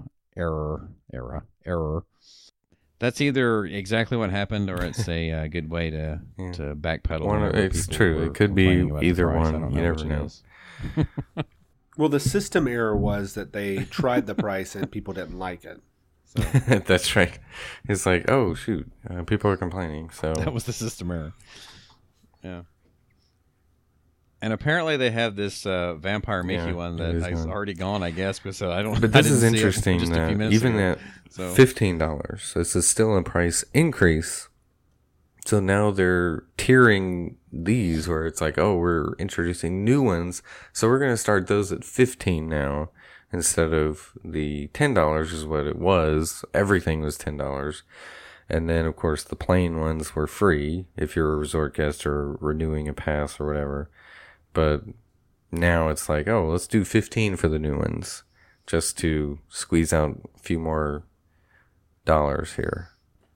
That's either exactly what happened, or it's a good way to backpedal. It's true. It could be either one. You never know. Well, the system error was that they tried the price and people didn't like it. So. That's right. It's like, oh shoot, people are complaining. So that was the system error. Yeah. And apparently they have this Vampire Mickey one that is already gone, I guess. Because I don't. But this is interesting that even at $15, this is still a price increase. So now they're tiering these, where it's like, oh, we're introducing new ones, so we're going to start those at $15 now instead of the $10 is what it was. Everything was $10. And then, of course, the plain ones were free if you're a resort guest or renewing a pass or whatever. But now it's like, oh, let's do $15 for the new ones just to squeeze out a few more dollars here.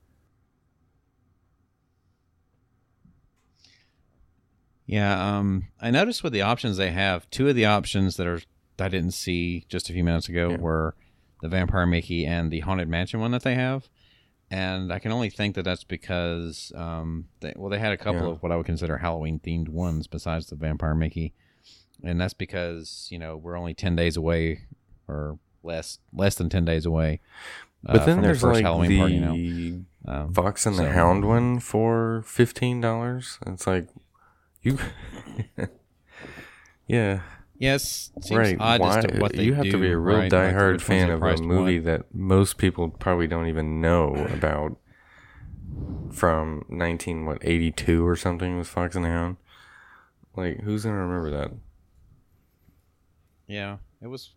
Yeah, I noticed with the options they have, two of the options that I didn't see just a few minutes ago were the Vampire Mickey and the Haunted Mansion one that they have. And I can only think that that's because they had a couple of what I would consider Halloween-themed ones besides the Vampire Mickey. And that's because, we're only 10 days away, or less than 10 days away. But then from there's the first like Halloween party, the Fox and the Hound one for $15. It's like, you... yeah. Yes, seems odd as to what they you have to be a real diehard fan of a movie that most people probably don't even know about. From 82 or something was Fox and the Hound. Like, who's gonna remember that? Yeah, it was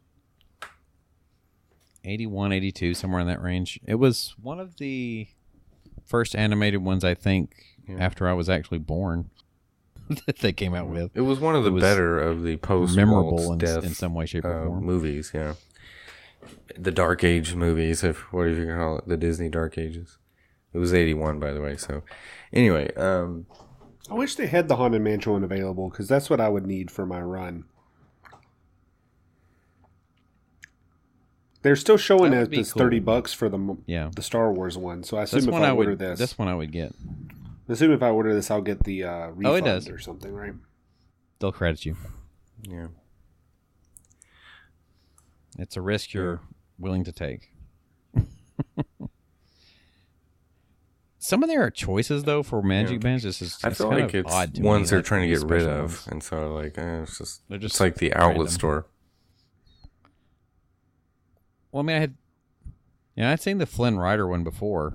81, 82, somewhere in that range. It was one of the first animated ones, I think, after I was actually born. That they came out with. It was one of the better of the post memorable in some way, shape, or form movies. Yeah, the Dark Age movies, what do you call it? The Disney Dark Ages. It was 81, by the way. So, anyway, I wish they had the Haunted Mansion one available because that's what I would need for my run. They're still showing it as cool. $30 for the Star Wars one. So I assume if I order this, that's one I would get. I assume if I order this, I'll get the refund or something, right? They'll credit you. Yeah. It's a risk you're willing to take. Some of their choices, though, for Magic Bands, I feel like it's odd to ones me, they're trying to get rid of. And so, it's like the outlet store. Well, I mean, I'd seen the Flynn Rider one before.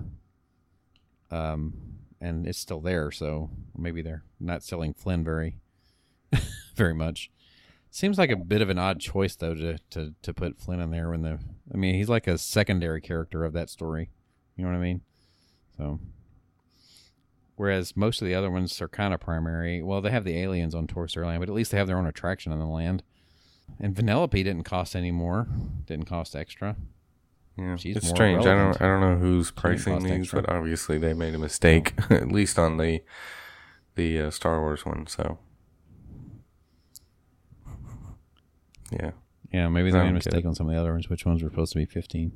And it's still there, so maybe they're not selling Flynn very much. Seems like a bit of an odd choice, though, to put Flynn in there he's like a secondary character of that story. You know what I mean? So, whereas most of the other ones are kind of primary. Well, they have the aliens on Toy Story Land, but at least they have their own attraction on the land. And Vanellope didn't cost any more. Didn't cost extra. Yeah, it's strange. Relevant. I don't know who's pricing these, extra. But obviously they made a mistake, at least on the Star Wars one. So, yeah, maybe they made a mistake on some of the other ones. Which ones were supposed to be 15?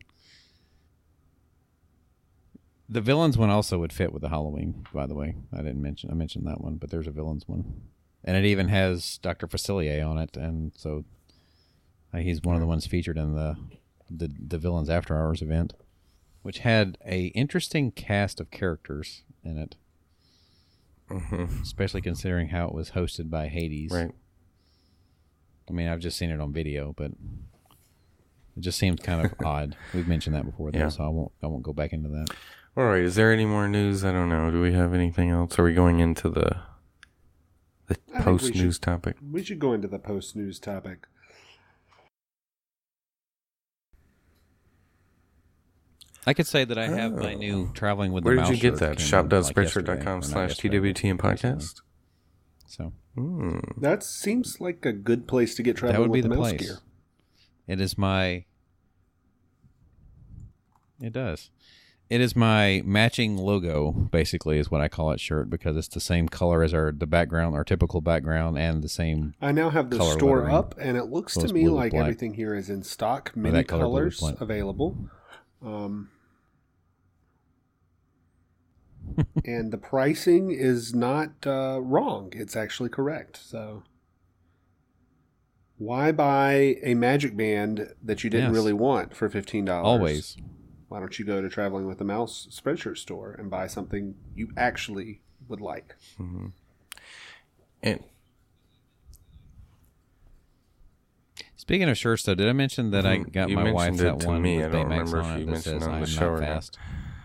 The villains one also would fit with the Halloween. By the way, I mentioned that one, but there's a villains one, and it even has Dr. Facilier on it, and so he's one of the ones featured in the Villains After Hours event, which had a interesting cast of characters in it, especially considering how it was hosted by Hades. Right. I mean, I've just seen it on video, but it just seems kind of odd. We've mentioned that before, though, so I won't go back into that. All right. Is there any more news? I don't know. Do we have anything else? Are we going into the post-news topic? We should go into the post-news topic. I could say that I have my new Traveling with Where the did Mouse you get shirt that? came in, Shop.spreadshirt.com yesterday, or not / yesterday, TWTN but recently. podcast. So That seems like a good place to get that traveling would be with the mouse place. gear. It is my. It does. It is my matching logo, basically, is what I call it shirt, because it's the same color as the background, our typical background, and the same. I now have the Color store lettering. up, and it looks So to it's me blue with like black. everything here is in stock. Or Many that color, blue with colors black. available. And the pricing is not wrong. It's actually correct. So why buy a Magic Band that you didn't Yes. really want for $15? Always. Why don't you go to Traveling with the Mouse Spreadshirt store and buy something you actually would like? And Speaking of shirts, though, did I mention that I got You my wife mentioned it that to one me. with I don't Baymax remember if on you it that mentioned says it on "I the am show not or not. fast"?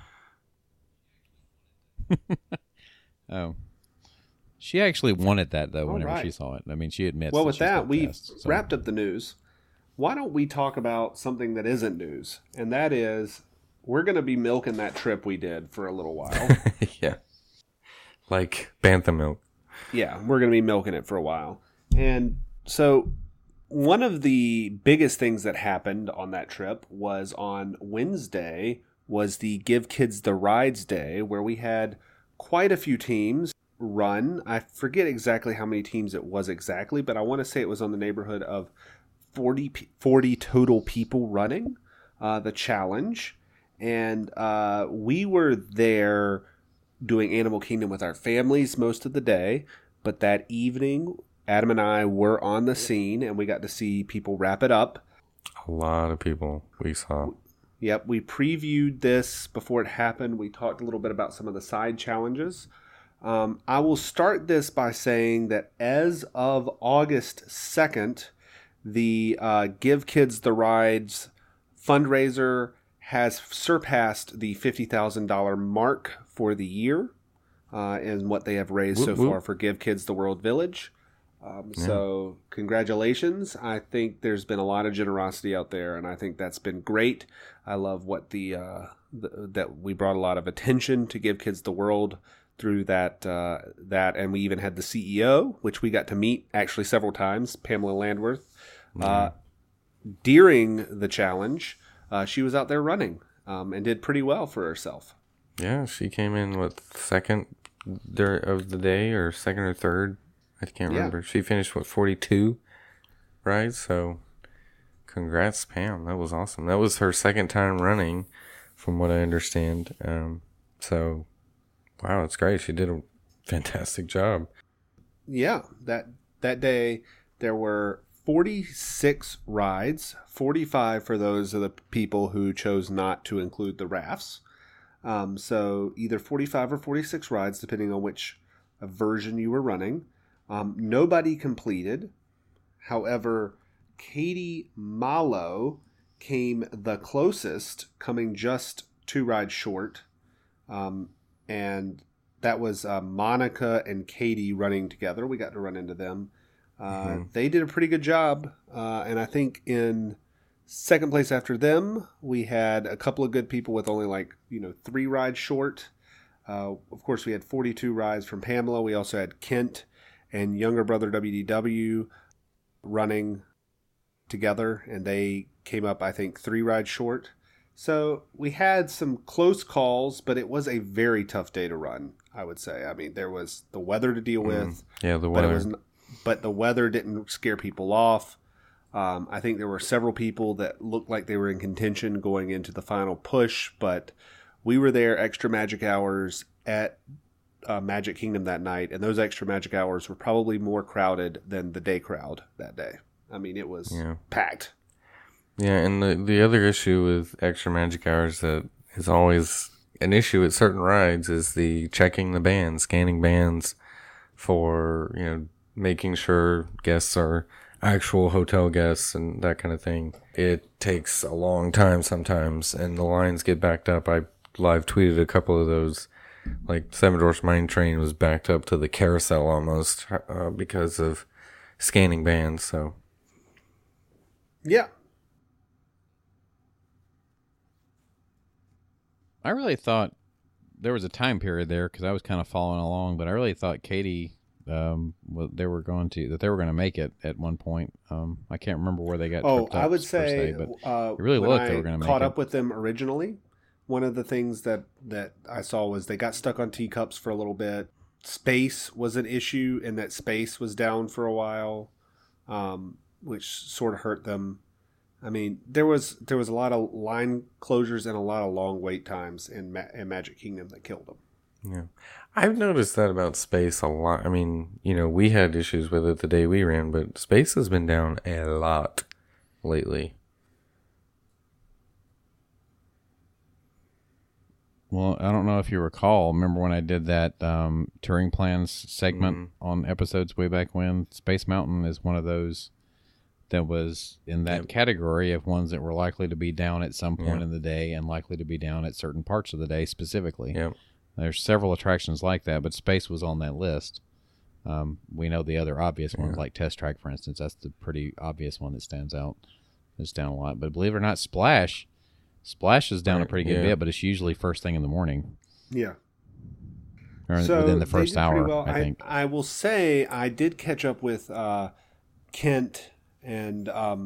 Oh, she actually wanted that though. All Whenever she right. saw it, I mean, she admits. Well, that with she's that, not we've fast, so- wrapped up the news. Why don't we talk about something that isn't news? And that is, we're going to be milking that trip we did for a little while. yeah, like Bantha milk. Yeah, we're going to be milking it for a while. And so one of the biggest things that happened on that trip was on Wednesday was the Give Kids the Rides Day, where we had quite a few teams run. I forget exactly how many teams it was exactly, but I want to say it was on the neighborhood of 40 total people running the challenge. And we were there doing Animal Kingdom with our families most of the day. But that evening, Adam and I were on the scene, and we got to see people wrap it up. A lot of people we saw. Yep, we previewed this before it happened. We talked a little bit about some of the side challenges. I will start this by saying that as of August 2nd, the Give Kids the Rides fundraiser has surpassed the $50,000 mark for the year and what they have raised so far for Give Kids the World Village. So congratulations. I think there's been a lot of generosity out there, and I think that's been great. I love what that we brought a lot of attention to Give Kids the World through that, and we even had the CEO, which we got to meet actually several times, Pamela Landworth. During the challenge, she was out there running and did pretty well for herself. Yeah, she came in second of the day, or second or third. I can't remember. She finished 42 rides. So, congrats, Pam. That was awesome. That was her second time running, from what I understand. So, wow, it's great. She did a fantastic job. Yeah, that day there were 46 rides, 45 for those of the people who chose not to include the rafts. So either 45 or 46 rides, depending on which version you were running. Nobody completed. However, Katie Malo came the closest, coming just 2 rides short. And that was Monica and Katie running together. We got to run into them. They did a pretty good job. And I think in second place after them, we had a couple of good people with only 3 rides short. Of course, we had 42 rides from Pamela. We also had Kent and younger brother WDW running together, and they came up, I think, 3 rides short. So we had some close calls, but it was a very tough day to run, I would say. I mean, there was the weather to deal with. Yeah, the weather. But the weather didn't scare people off. I think there were several people that looked like they were in contention going into the final push, but we were there extra magic hours at Magic Kingdom that night, and those extra magic hours were probably more crowded than the day crowd that day. I mean, it was packed. Yeah, and the other issue with extra magic hours that is always an issue at certain rides is the checking the bands, scanning bands for, making sure guests are actual hotel guests and that kind of thing. It takes a long time sometimes, and the lines get backed up. I live tweeted a couple of those. Like Seven Dwarfs Mine Train was backed up to the carousel almost because of scanning bands. So, yeah. I really thought there was a time period there because I was kind of following along, but I really thought Katie, they were going to make it at one point. I can't remember where they got. tripped up I would per say, se, but it really when looked I they were going to make caught it. up with them originally, one of the things that I saw was they got stuck on teacups for a little bit. Space was an issue, and that space was down for a while, which sort of hurt them. I mean, there was a lot of line closures and a lot of long wait times in Magic Kingdom that killed them. Yeah. I've noticed that about Space a lot. I mean, we had issues with it the day we ran, but Space has been down a lot lately. Well, I don't know if you recall. Remember when I did that touring plans segment on episodes way back when? Space Mountain is one of those that was in that category of ones that were likely to be down at some point in the day and likely to be down at certain parts of the day specifically. Yep. There's several attractions like that, but Space was on that list. We know the other obvious ones, like Test Track, for instance. That's the pretty obvious one that stands out. It's down a lot. But believe it or not, Splash is down a pretty good bit, but it's usually first thing in the morning. Yeah. Or so within the first hour, well. I think. I will say I did catch up with Kent and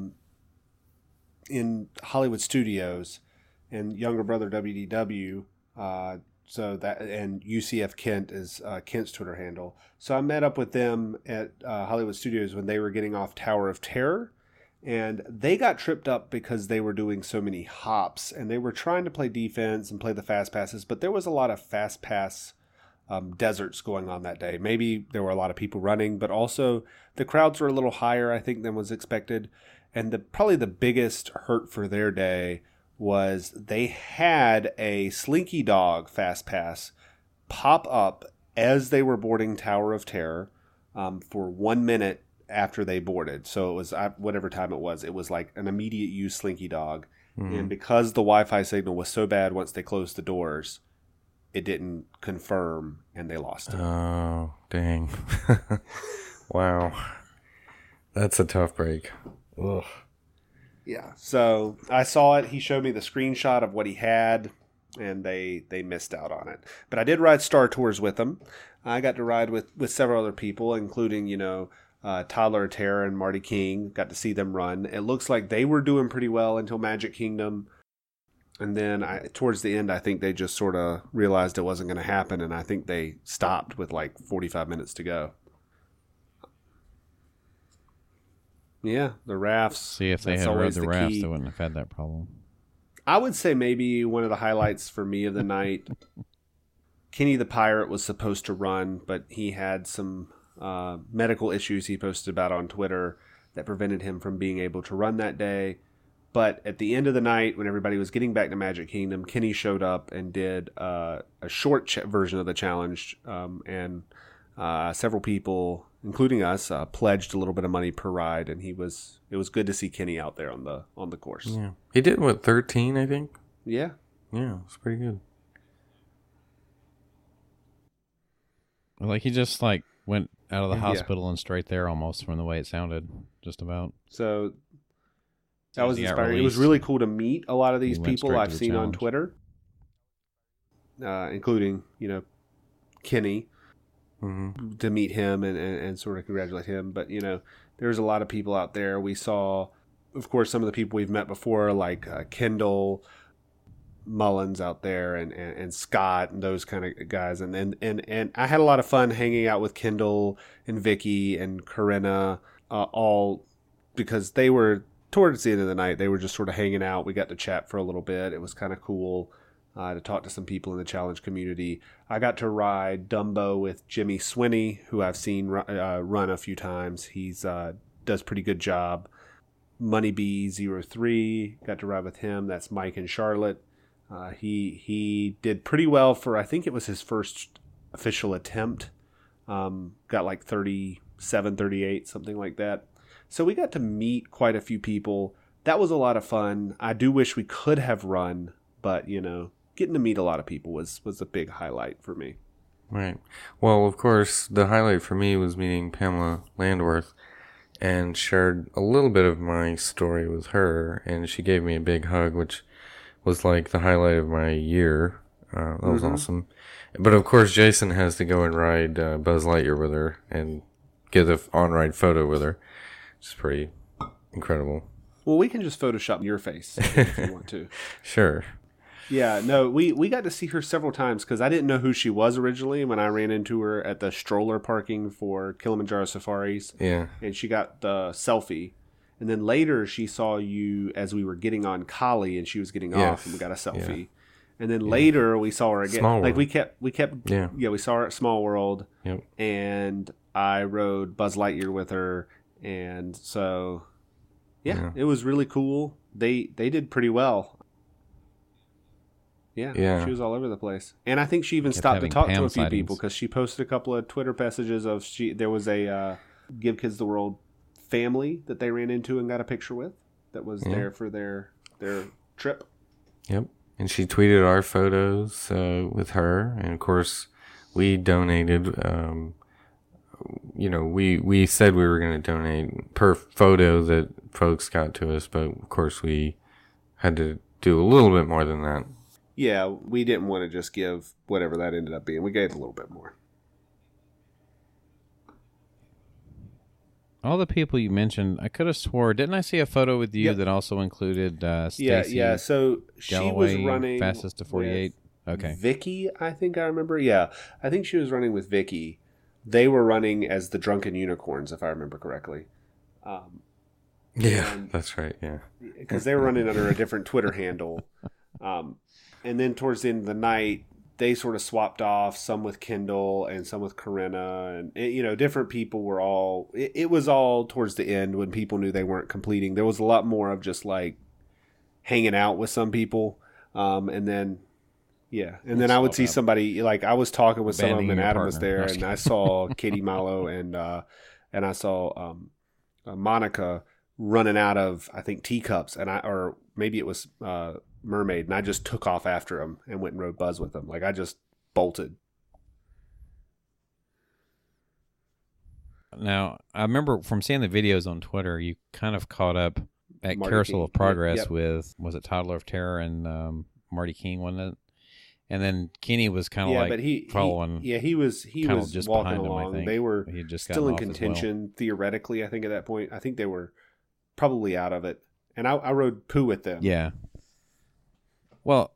in Hollywood Studios and younger brother WDW. So that, and UCF Kent is Kent's Twitter handle. So I met up with them at Hollywood Studios when they were getting off Tower of Terror, and they got tripped up because they were doing so many hops, and they were trying to play defense and play the fast passes, but there was a lot of fast pass deserts going on that day. Maybe there were a lot of people running, but also the crowds were a little higher, I think, than was expected. And probably the biggest hurt for their day was they had a Slinky Dog fast pass pop up as they were boarding Tower of Terror for 1 minute after they boarded. So it was whatever time it was like an immediate use Slinky Dog. Mm-hmm. And because the Wi-Fi signal was so bad once they closed the doors, it didn't confirm and they lost it. Oh, dang. Wow. That's a tough break. Ugh. Yeah, so I saw it. He showed me the screenshot of what he had, and they missed out on it. But I did ride Star Tours with them. I got to ride with several other people, including, Toddler Terror and Marty King. Got to see them run. It looks like they were doing pretty well until Magic Kingdom. And then towards the end, I think they just sort of realized it wasn't going to happen, and I think they stopped with like 45 minutes to go. Yeah, the rafts. See, if they had rode the rafts, they wouldn't have had that problem. I would say maybe one of the highlights for me of the night, Kenny the Pirate was supposed to run, but he had some medical issues he posted about on Twitter that prevented him from being able to run that day. But at the end of the night, when everybody was getting back to Magic Kingdom, Kenny showed up and did a short version of the challenge, and several people, including us, pledged a little bit of money per ride, and it was good to see Kenny out there on the course. Yeah, he did 13, I think. Yeah, it's pretty good. Like he just went out of the hospital and straight there almost from the way it sounded, just about. So that was inspiring. It was really cool to meet a lot of these people I've seen on Twitter, including Kenny. Mm-hmm. To meet him and sort of congratulate him. But, there's a lot of people out there. We saw, of course, some of the people we've met before, like Kendall Mullins out there and Scott and those kind of guys. And I had a lot of fun hanging out with Kendall and Vicky and Corinna, all because they were, towards the end of the night, they were just sort of hanging out. We got to chat for a little bit. It was kind of cool. To talk to some people in the challenge community. I got to ride Dumbo with Jimmy Swinney, who I've seen run a few times. He's does pretty good job. Moneybee03, got to ride with him. That's Mike and Charlotte. He did pretty well for, I think it was his first official attempt. Got like 37, 38, something like that. So we got to meet quite a few people. That was a lot of fun. I do wish we could have run, but, getting to meet a lot of people was a big highlight for me. Right. Well, of course, the highlight for me was meeting Pamela Landworth and shared a little bit of my story with her, and she gave me a big hug, which was like the highlight of my year. That was awesome. But of course, Jason has to go and ride Buzz Lightyear with her and get an on-ride photo with her. It's pretty incredible. Well, we can just Photoshop your face if you want to. Sure. Yeah, no, we got to see her several times because I didn't know who she was originally when I ran into her at the stroller parking for Kilimanjaro Safaris. Yeah. And she got the selfie. And then later she saw you as we were getting on Kali and she was getting off and we got a selfie. Yeah. And then later we saw her again. Small like World. we kept we saw her at Small World. Yep. And I rode Buzz Lightyear with her, and so it was really cool. They did pretty well. Yeah, she was all over the place. And I think she even stopped to talk to a few people because she posted a couple of Twitter messages of there was a Give Kids the World family that they ran into and got a picture with that was there for their trip. Yep. And she tweeted our photos with her. And, of course, we donated. We said we were going to donate per photo that folks got to us. But, of course, we had to do a little bit more than that. Yeah, we didn't want to just give whatever that ended up being. We gave a little bit more. All the people you mentioned, I could have swore, didn't I see a photo with you that also included Stacy? Yeah. So Galloway, she was running fastest to 48. Okay. Vicky, I think I remember. Yeah, I think she was running with Vicky. They were running as the Drunken Unicorns, if I remember correctly. That's right. Yeah, because they were running under a different Twitter handle. And then towards the end of the night, they sort of swapped off, some with Kendall and some with Corinna. And, different people were all... It was all towards the end when people knew they weren't completing. There was a lot more of just, like, hanging out with some people. And then I would see somebody... Like, I was talking with some of them, and Adam was there. And I saw Katie Malo and I saw Monica running out of, I think, teacups. Or maybe it was... Mermaid, and I just took off after him and went and rode Buzz with him. Like, I just bolted. Now, I remember from seeing the videos on Twitter, you kind of caught up at Marty Carousel King. of Progress Yep. with, was it Toddler of Terror and Marty King, wasn't it? And then Kenny was kind of following. He was just walking behind him, I along. think. They were He had just still in gotten off as contention, theoretically, I think, at that point. I think they were probably out of it. And I rode Pooh with them. Yeah. Well,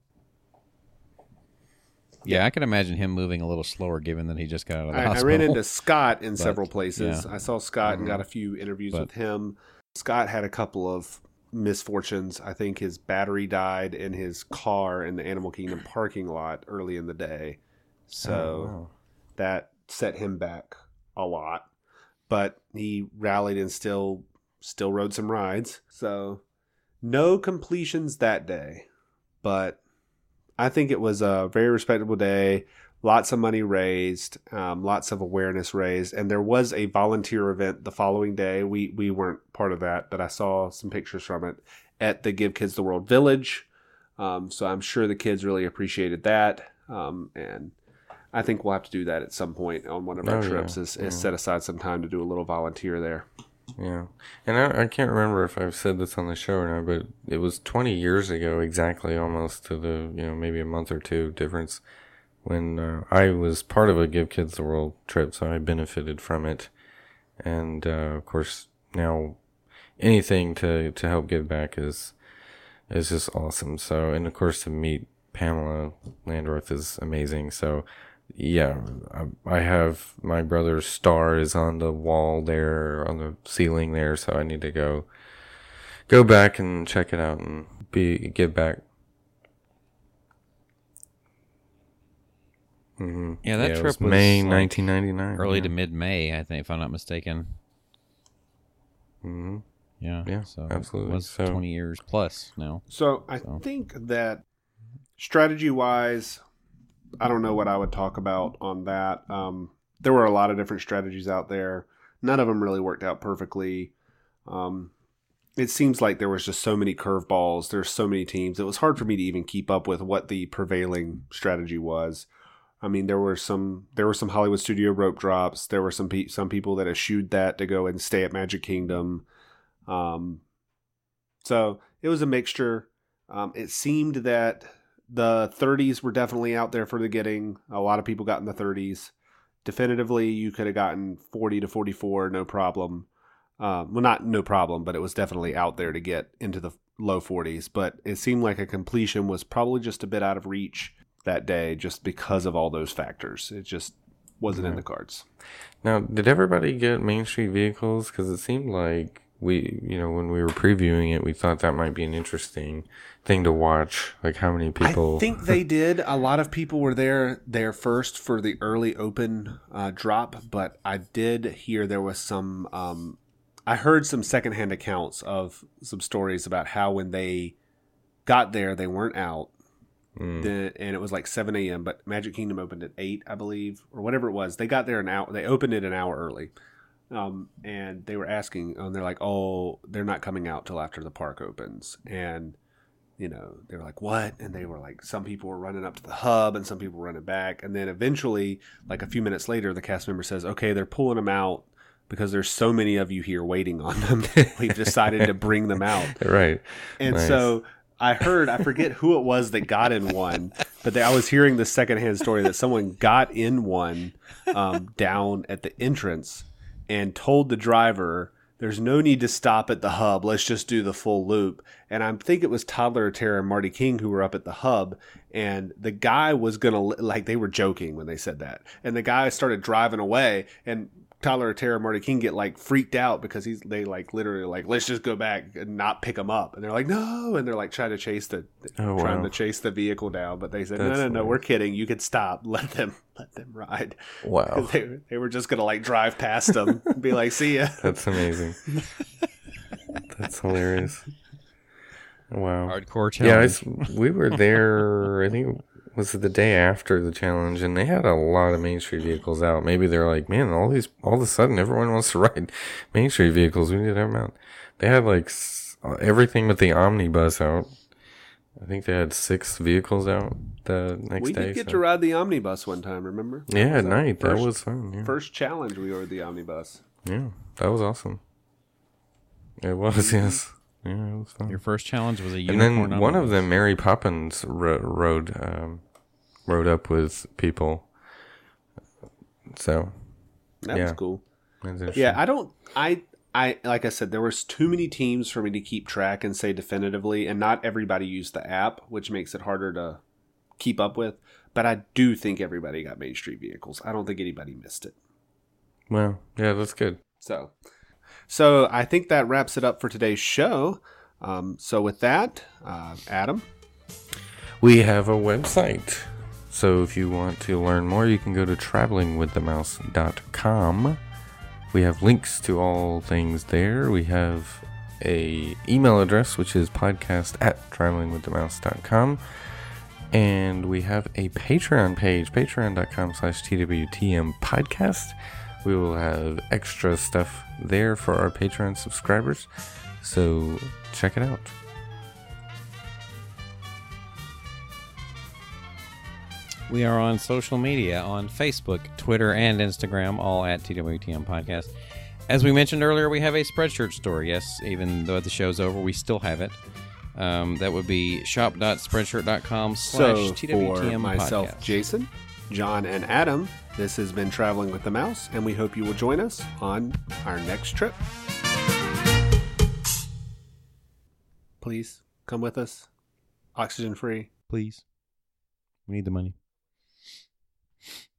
yeah, I can imagine him moving a little slower given that he just got out of the hospital. I ran into Scott in several places. Yeah. I saw Scott and got a few interviews with him. Scott had a couple of misfortunes. I think his battery died in his car in the Animal Kingdom parking lot early in the day. So that set him back a lot. But he rallied and still rode some rides. So no completions that day. But I think it was a very respectable day. Lots of money raised, lots of awareness raised, and there was a volunteer event the following day. We weren't part of that, but I saw some pictures from it at the Give Kids the World Village. So I'm sure the kids really appreciated that, and I think we'll have to do that at some point on one of our trips. Is set aside some time to do a little volunteer there. Yeah, and I can't remember if I've said this on the show or not, but it was 20 years ago exactly, almost to the, maybe a month or two difference, when I was part of a Give Kids the World trip, so I benefited from it. And, of course, now anything to help give back is just awesome. So, and of course, to meet Pamela Landreth is amazing. So, yeah, I have my brother's star is on the wall there, on the ceiling there, so I need to go back and check it out and give back. Mm-hmm. Yeah, that trip was May like 1999, early to mid-May, I think, if I'm not mistaken. Mm-hmm. Yeah, so absolutely. It was 20 years plus now. So I think that strategy-wise, I don't know what I would talk about on that. There were a lot of different strategies out there. None of them really worked out perfectly. It seems like there was just so many curveballs. There's so many teams. It was hard for me to even keep up with what the prevailing strategy was. I mean, there were some Hollywood Studio rope drops. There were some people that eschewed that to go and stay at Magic Kingdom. So it was a mixture. It seemed that the 30s were definitely out there for the getting. A lot of people got in the 30s. Definitively, you could have gotten 40 to 44, no problem. Well, not no problem, but it was definitely out there to get into the low 40s. But it seemed like a completion was probably just a bit out of reach that day just because of all those factors. It just wasn't in the cards. Now, did everybody get Main Street Vehicles? Because it seemed like when we were previewing it, we thought that might be an interesting thing to watch. Like how many people? I think they did. A lot of people were there first for the early open drop, but I did hear there was some. I heard some secondhand accounts of some stories about how when they got there, they weren't out. And it was like 7 a.m., but Magic Kingdom opened at 8, I believe, or whatever it was. They got there they opened it an hour early. And they were asking, and they're like, oh, they're not coming out till after the park opens. And, they were like, what? And they were like, some people were running up to the hub and some people were running back. And then eventually, like a few minutes later, the cast member says, okay, they're pulling them out because there's so many of you here waiting on them. We've decided to bring them out. Right. And Nice. so I forget who it was that got in one, but I was hearing the secondhand story that someone got in one down at the entrance and told the driver, there's no need to stop at the hub. Let's just do the full loop. And I think it was Toddler Terra and Marty King who were up at the hub. And the guy was going to, they were joking when they said that. And the guy started driving away. And Tyler Terra and Marty King get freaked out because they literally let's just go back and not pick him up. And they're like, no. And they're trying to chase the vehicle down. But they said, no, we're kidding. You can stop. Let them ride. Wow. They were just going to drive past them and be like, see ya. That's amazing. That's hilarious. Wow. Hardcore challenge. Yeah, we were there, I think it was the day after the challenge, and they had a lot of Main Street Vehicles out. Maybe they're like, man, all of a sudden everyone wants to ride Main Street Vehicles. We need to have them out. They had everything but the omnibus out. I think they had 6 vehicles out the next day. We did get to ride the omnibus one time, remember? Yeah, at night. That was fun. Yeah. First challenge, we rode the omnibus. Yeah, that was awesome. It was, yes. Yeah, it was fun. Your first challenge was a And unicorn. then one of them, Mary Poppins, rode up with people. So That was cool. That's interesting. Yeah, I like I said, there was too many teams for me to keep track and say definitively, and not everybody used the app, which makes it harder to keep up with. But I do think everybody got Main Street Vehicles. I don't think anybody missed it. Well, yeah, that's good. So I think that wraps it up for today's show. So with that, Adam? We have a website. So if you want to learn more, you can go to travelingwiththemouse.com. We have links to all things there. We have a email address, which is podcast@travelingwiththemouse.com. And we have a Patreon page, patreon.com/TWTM podcast. We will have extra stuff there for our Patreon subscribers. So check it out. We are on social media on Facebook, Twitter, and Instagram, all at TWTM Podcast. As we mentioned earlier, we have a Spreadshirt store. Yes, even though the show's over, we still have it. That would be shop.spreadshirt.com/TWTM So for myself, Podcast. Jason, John, and Adam, this has been Traveling with the Mouse, and we hope you will join us on our next trip. Please come with us. Oxygen free. Please. We need the money.